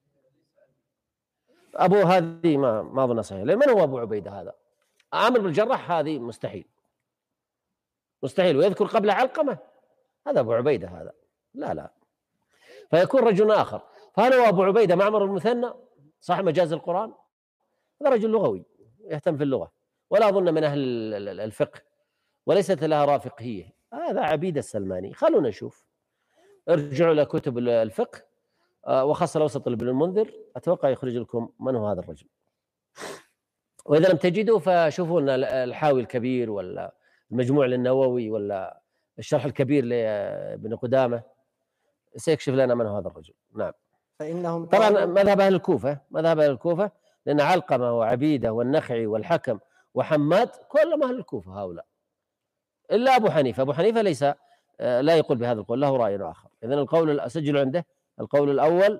أبو هذه ما أظن صحيح. لمن هو أبو عبيدة هذا؟ عامر بن الجراح هذه مستحيل، ويذكر قبل علقمة، هذا أبو عبيدة هذا، لا فيكون رجل آخر. فهل هو أبو عبيدة معمر المثنى صاحب مجاز القرآن؟ هذا رجل لغوي يهتم في اللغة، ولا أظن من أهل الفقه، وليست لها آراء فقهية. هذا عبيد السلماني. خلونا نشوف، ارجعوا إلى كتب الفقه وخاصة الأوسط ابن المنذر، أتوقع يخرج لكم من هو هذا الرجل. وإذا لم تجدوا فشوفوا لنا الحاوي الكبير، ولا المجموع للنووي، ولا الشرح الكبير لابن قدامة، سيكشف لنا من هو هذا الرجل. نعم. فإنهم طبعا مذهب أهل الكوفة، لأن علقمة وعبيدة والنخعي والحكم وحماد كلهم أهل الكوفة هؤلاء، إلا أبو حنيفة ليس لا يقول بهذا القول، له رأي آخر. إذن القول أسجل عنده، القول الأول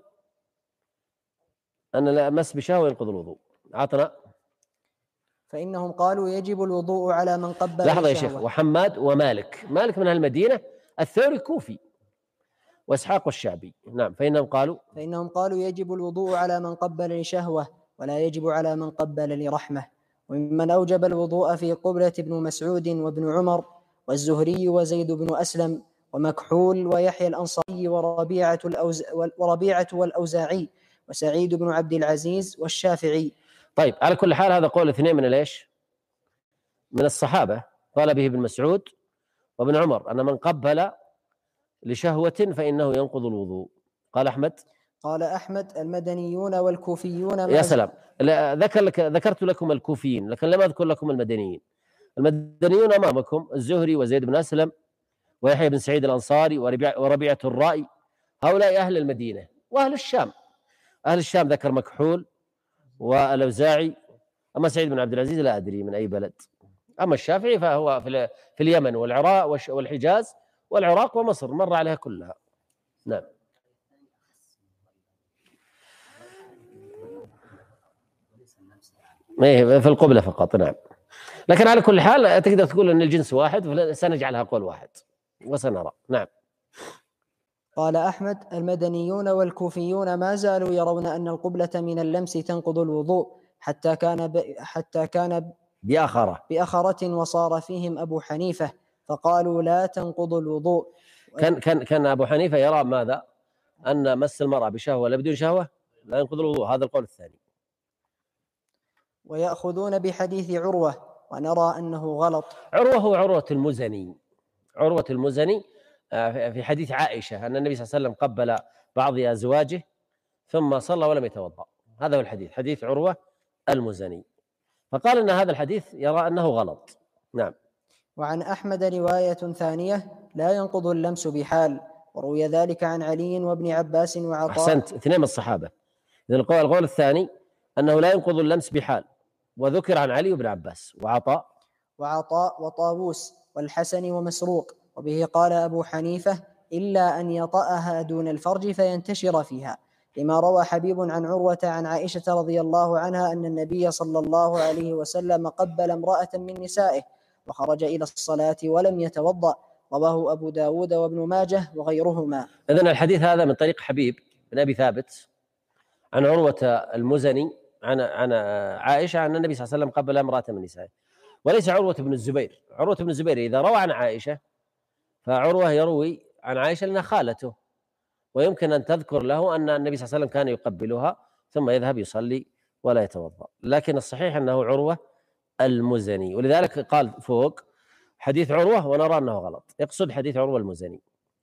أن المس بشهوة ينقض الوضوء. عطنا. فإنهم قالوا يجب الوضوء على من قبل. لحظة يا شيخ، وحماد ومالك، مالك من المدينة، الثوري كوفي، وإسحاق والشعبي. نعم. فإنهم قالوا يجب الوضوء على من قبل لشهوة، ولا يجب على من قبل لرحمة. وممن أوجب الوضوء في قبلة ابن مسعود وابن عمر والزهري وزيد بن أسلم ومكحول ويحيى الأنصاري وربيعة والأوزاعي وسعيد بن عبد العزيز والشافعي. طيب، على كل حال هذا قول اثنين من ليش؟ من الصحابة، قال به ابن مسعود وابن عمر أن من قبل لشهوة فإنه ينقض الوضوء. قال أحمد المدنيون والكوفيون. يا سلام، ذكرت لكم الكوفيين لكن لم أذكر لكم المدنيين. المدنيون أمامكم الزهري وزيد بن أسلم ويحيى بن سعيد الأنصاري وربيعة الرائي، هؤلاء أهل المدينة. وأهل الشام، ذكر مكحول والأوزاعي. أما سعيد بن عبد العزيز لا أدري من أي بلد. أما الشافعي فهو في اليمن والعراق والحجاز والعراق ومصر، مر عليها كلها. نعم. في القبلة فقط. نعم. لكن على كل حال تقدر تقول أن الجنس واحد، سنجعلها قول واحد وسنرى. نعم. قال أحمد المدنيون والكوفيون ما زالوا يرون أن القبلة من اللمس تنقض الوضوء حتى كان بأخرة، وصار فيهم أبو حنيفة فقالوا لا تنقض الوضوء. كان أبو حنيفة يرى ماذا؟ أن مس المرأة بشهوة ولا بدون شهوة لا ينقض الوضوء، هذا القول الثاني. ويأخذون بحديث عروة، ونرى أنه غلط. عروة هو عروة المزني في حديث عائشة أن النبي صلى الله عليه وسلم قبل بعض أزواجه ثم صلى ولم يتوضأ. هذا هو الحديث، حديث عروة المزني. فقال أن هذا الحديث يرى أنه غلط. نعم. وعن أحمد رواية ثانية لا ينقض اللمس بحال، وروي ذلك عن علي وابن عباس وعطاء. أحسنت، اثنين من الصحابة. إذن القول الثاني أنه لا ينقض اللمس بحال، وذكر عن علي وابن عباس وعطاء وطاووس والحسن ومسروق. وبه قال أبو حنيفة: إلا أن يطأها دون الفرج فينتشر فيها، لما روى حبيب عن عروة عن عائشة رضي الله عنها أن النبي صلى الله عليه وسلم قبل امرأة من نسائه وخرج إلى الصلاة ولم يتوضأ. رواه أبو داود وابن ماجه وغيرهما. إذن الحديث هذا من طريق حبيب بن أبي ثابت عن عروة المزني عن عائشة أن النبي صلى الله عليه وسلم قبل امرأة من نسائه، وليس عروة بن الزبير. عروة بن الزبير إذا روى عن عائشة فعروة يروي عن عائشة لأنها خالته، ويمكن أن تذكر له أن النبي صلى الله عليه وسلم كان يقبلها ثم يذهب يصلي ولا يتوضأ، لكن الصحيح أنه عروة المزني، ولذلك قال فوق حديث عروة ونرى أنه غلط، يقصد حديث عروة المزني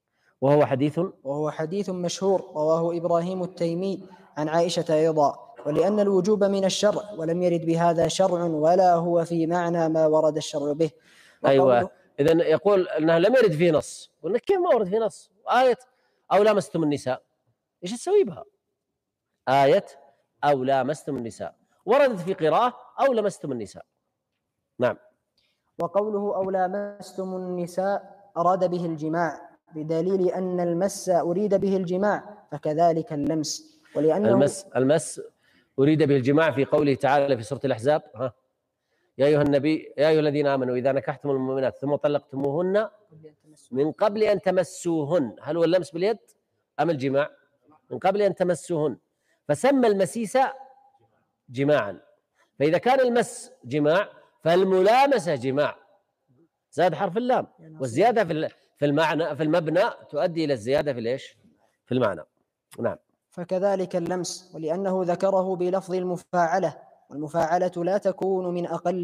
وهو حديث مشهور رواه إبراهيم التيمي عن عائشة أيضا. ولأن الوجوب من الشرع ولم يرد بهذا شرع ولا هو في معنى ما ورد الشرع به. أيوة، إذن يقول أنه لم يرد فيه نص، قلنا كيف ما ورد فيه نص؟ آية أو لامستم النساء إيش تسوي بها؟ آية أو لامستم النساء وردت في قراءة أو لمستم النساء. نعم. وقوله أو لامستم النساء أراد به الجماع، بدليل أن المس أريد به الجماع، فكذلك اللمس. ولأنه المس أريد به الجماع في قوله تعالى في سورة الأحزاب: يا أيها النبي يا أيها الذين آمنوا إذا نكحتم المؤمنات ثم طلقتموهن من قبل أن تمسوهن. هل هو اللمس باليد أم الجماع؟ من قبل أن تمسوهن، فسمى المسيس جماعا. فإذا كان المس جماع فالملامسة جماع، زاد حرف اللام، والزيادة في المعنى في المبنى تؤدي إلى الزيادة في المعنى. نعم. فكذلك اللمس، ولأنه ذكره بلفظ المفاعلة، والمفاعلة لا تكون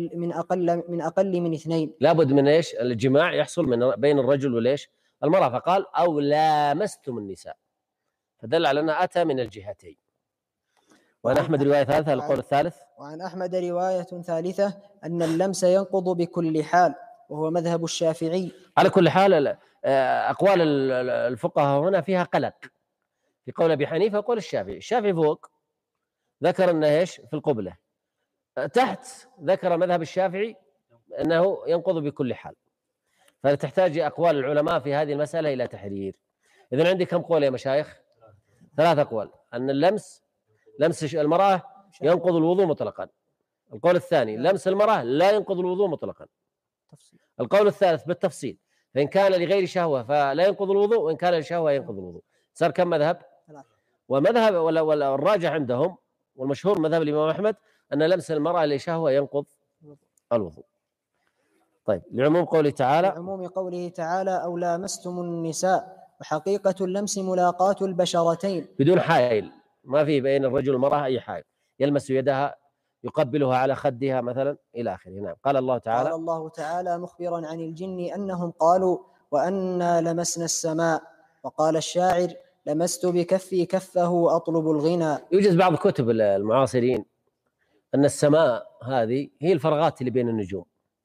من أقل من اثنين. لابد من الجماع يحصل من بين الرجل المرأة، فقال أو لامستم النساء، فدل على أنه أتى من الجهتين. وعن أحمد رواية ثالثة القول الثالث. وعن أحمد رواية ثالثة أن اللمس ينقض بكل حال، وهو مذهب الشافعي. على كل حال أقوال الفقهاء هنا فيها قلق، في قول أبي حنيفة وقول الشافعي فوق ذكر أنه في القبلة، تحت ذكر مذهب الشافعي أنه ينقض بكل حال، فتحتاج أقوال العلماء في هذه المسألة إلى تحرير. إذن عندي كم قول يا مشايخ؟ 3 أقوال: أن لمس المرأة ينقض الوضوء مطلقا. القول الثاني: لمس المرأة لا ينقض الوضوء مطلقا. القول الثالث بالتفصيل: فإن كان لغير شهوة فلا ينقض الوضوء، وإن كان لشهوة ينقض الوضوء. صار كم مذهب؟ 3. ومذهب والراجح عندهم والمشهور مذهب الإمام أحمد أن لمس المرأة لشهوة ينقض الوضوء. طيب، لعموم قوله تعالى أو لامستم النساء، وحقيقة اللمس ملاقاة البشرتين بدون حائل، ما في بين الرجل والمرأة أي حائل، يلمس يدها يقبلها على خدها مثلا إلى آخره. نعم. قال الله تعالى مخبرا عن الجن أنهم قالوا: وأنا لمسنا السماء. وقال الشاعر: لمست بكفي كفه أطلب الغنى. يوجد بعض كتب المعاصرين أن السماء هذه هي الفراغات اللي بين النجوم،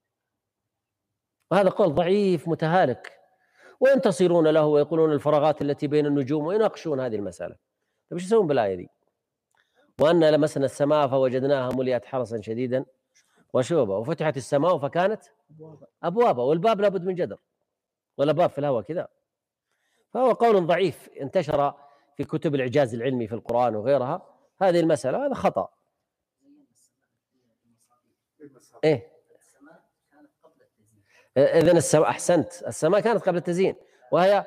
وهذا قول ضعيف متهالك، وينتصرون له ويقولون الفراغات التي بين النجوم، ويناقشون هذه المسألة. طيب ايش يسوون بالآية دي؟ وأنا لمسنا السماء فوجدناها ملئت حرسا شديدا وشوبا وفتحت السماء فكانت أبوابا، والباب لابد من جدر ولا باب في الهواء كذا. فهو قول ضعيف انتشر في كتب الإعجاز العلمي في القرآن وغيرها هذه المسألة، هذا خطأ. إذن السماء، أحسنت، السماء كانت قبل التزيين، وهي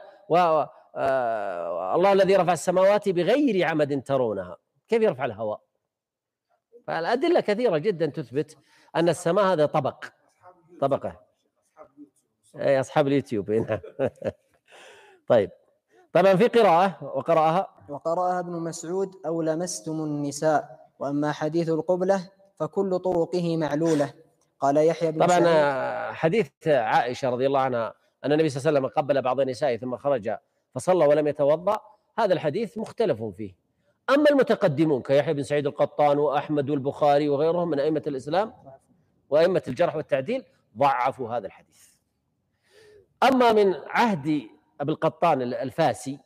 الله الذي رفع السماوات بغير عمد ترونها، كيف يرفع الهواء؟ فالأدلة كثيرة جدا تثبت أن السماء هذا طبقة. أي أصحاب اليوتيوب. نعم. طيب، طبعا في قراءة وقرأها ابن مسعود: أو لمستم النساء. وأما حديث القبلة فكل طرقه معلولة. قال يحيى بن طبعا سعيد: حديث عائشة رضي الله عنها أن النبي صلى الله عليه وسلم قبل بعض النساء ثم خرج فصلى ولم يتوضأ، هذا الحديث مختلف فيه. أما المتقدمون كيحيى بن سعيد القطان وأحمد والبخاري وغيرهم من أئمة الإسلام وأئمة الجرح والتعديل ضعفوا هذا الحديث. أما من عهد أبي القطان الفاسي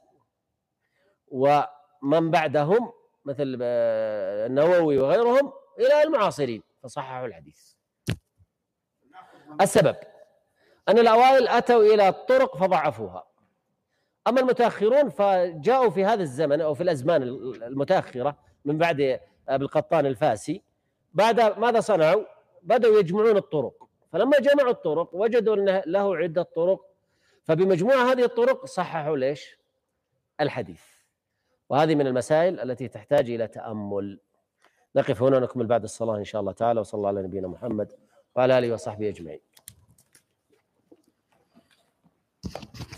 ومن بعدهم مثل النووي وغيرهم إلى المعاصرين فصححوا الحديث. السبب أن الأوائل أتوا إلى الطرق فضعفوها، أما المتأخرون فجاءوا في هذا الزمن أو في الأزمان المتأخرة من بعد أبي القطان الفاسي، بعد ماذا صنعوا؟ بدأوا يجمعون الطرق، فلما جمعوا الطرق وجدوا أن له عدة طرق، فبمجموع هذه الطرق صححوا ليش؟ الحديث. وهذه من المسائل التي تحتاج إلى تأمل. نقف هنا ونكمل بعد الصلاة إن شاء الله تعالى، وصلى الله على نبينا محمد وعلى آله وصحبه أجمعين.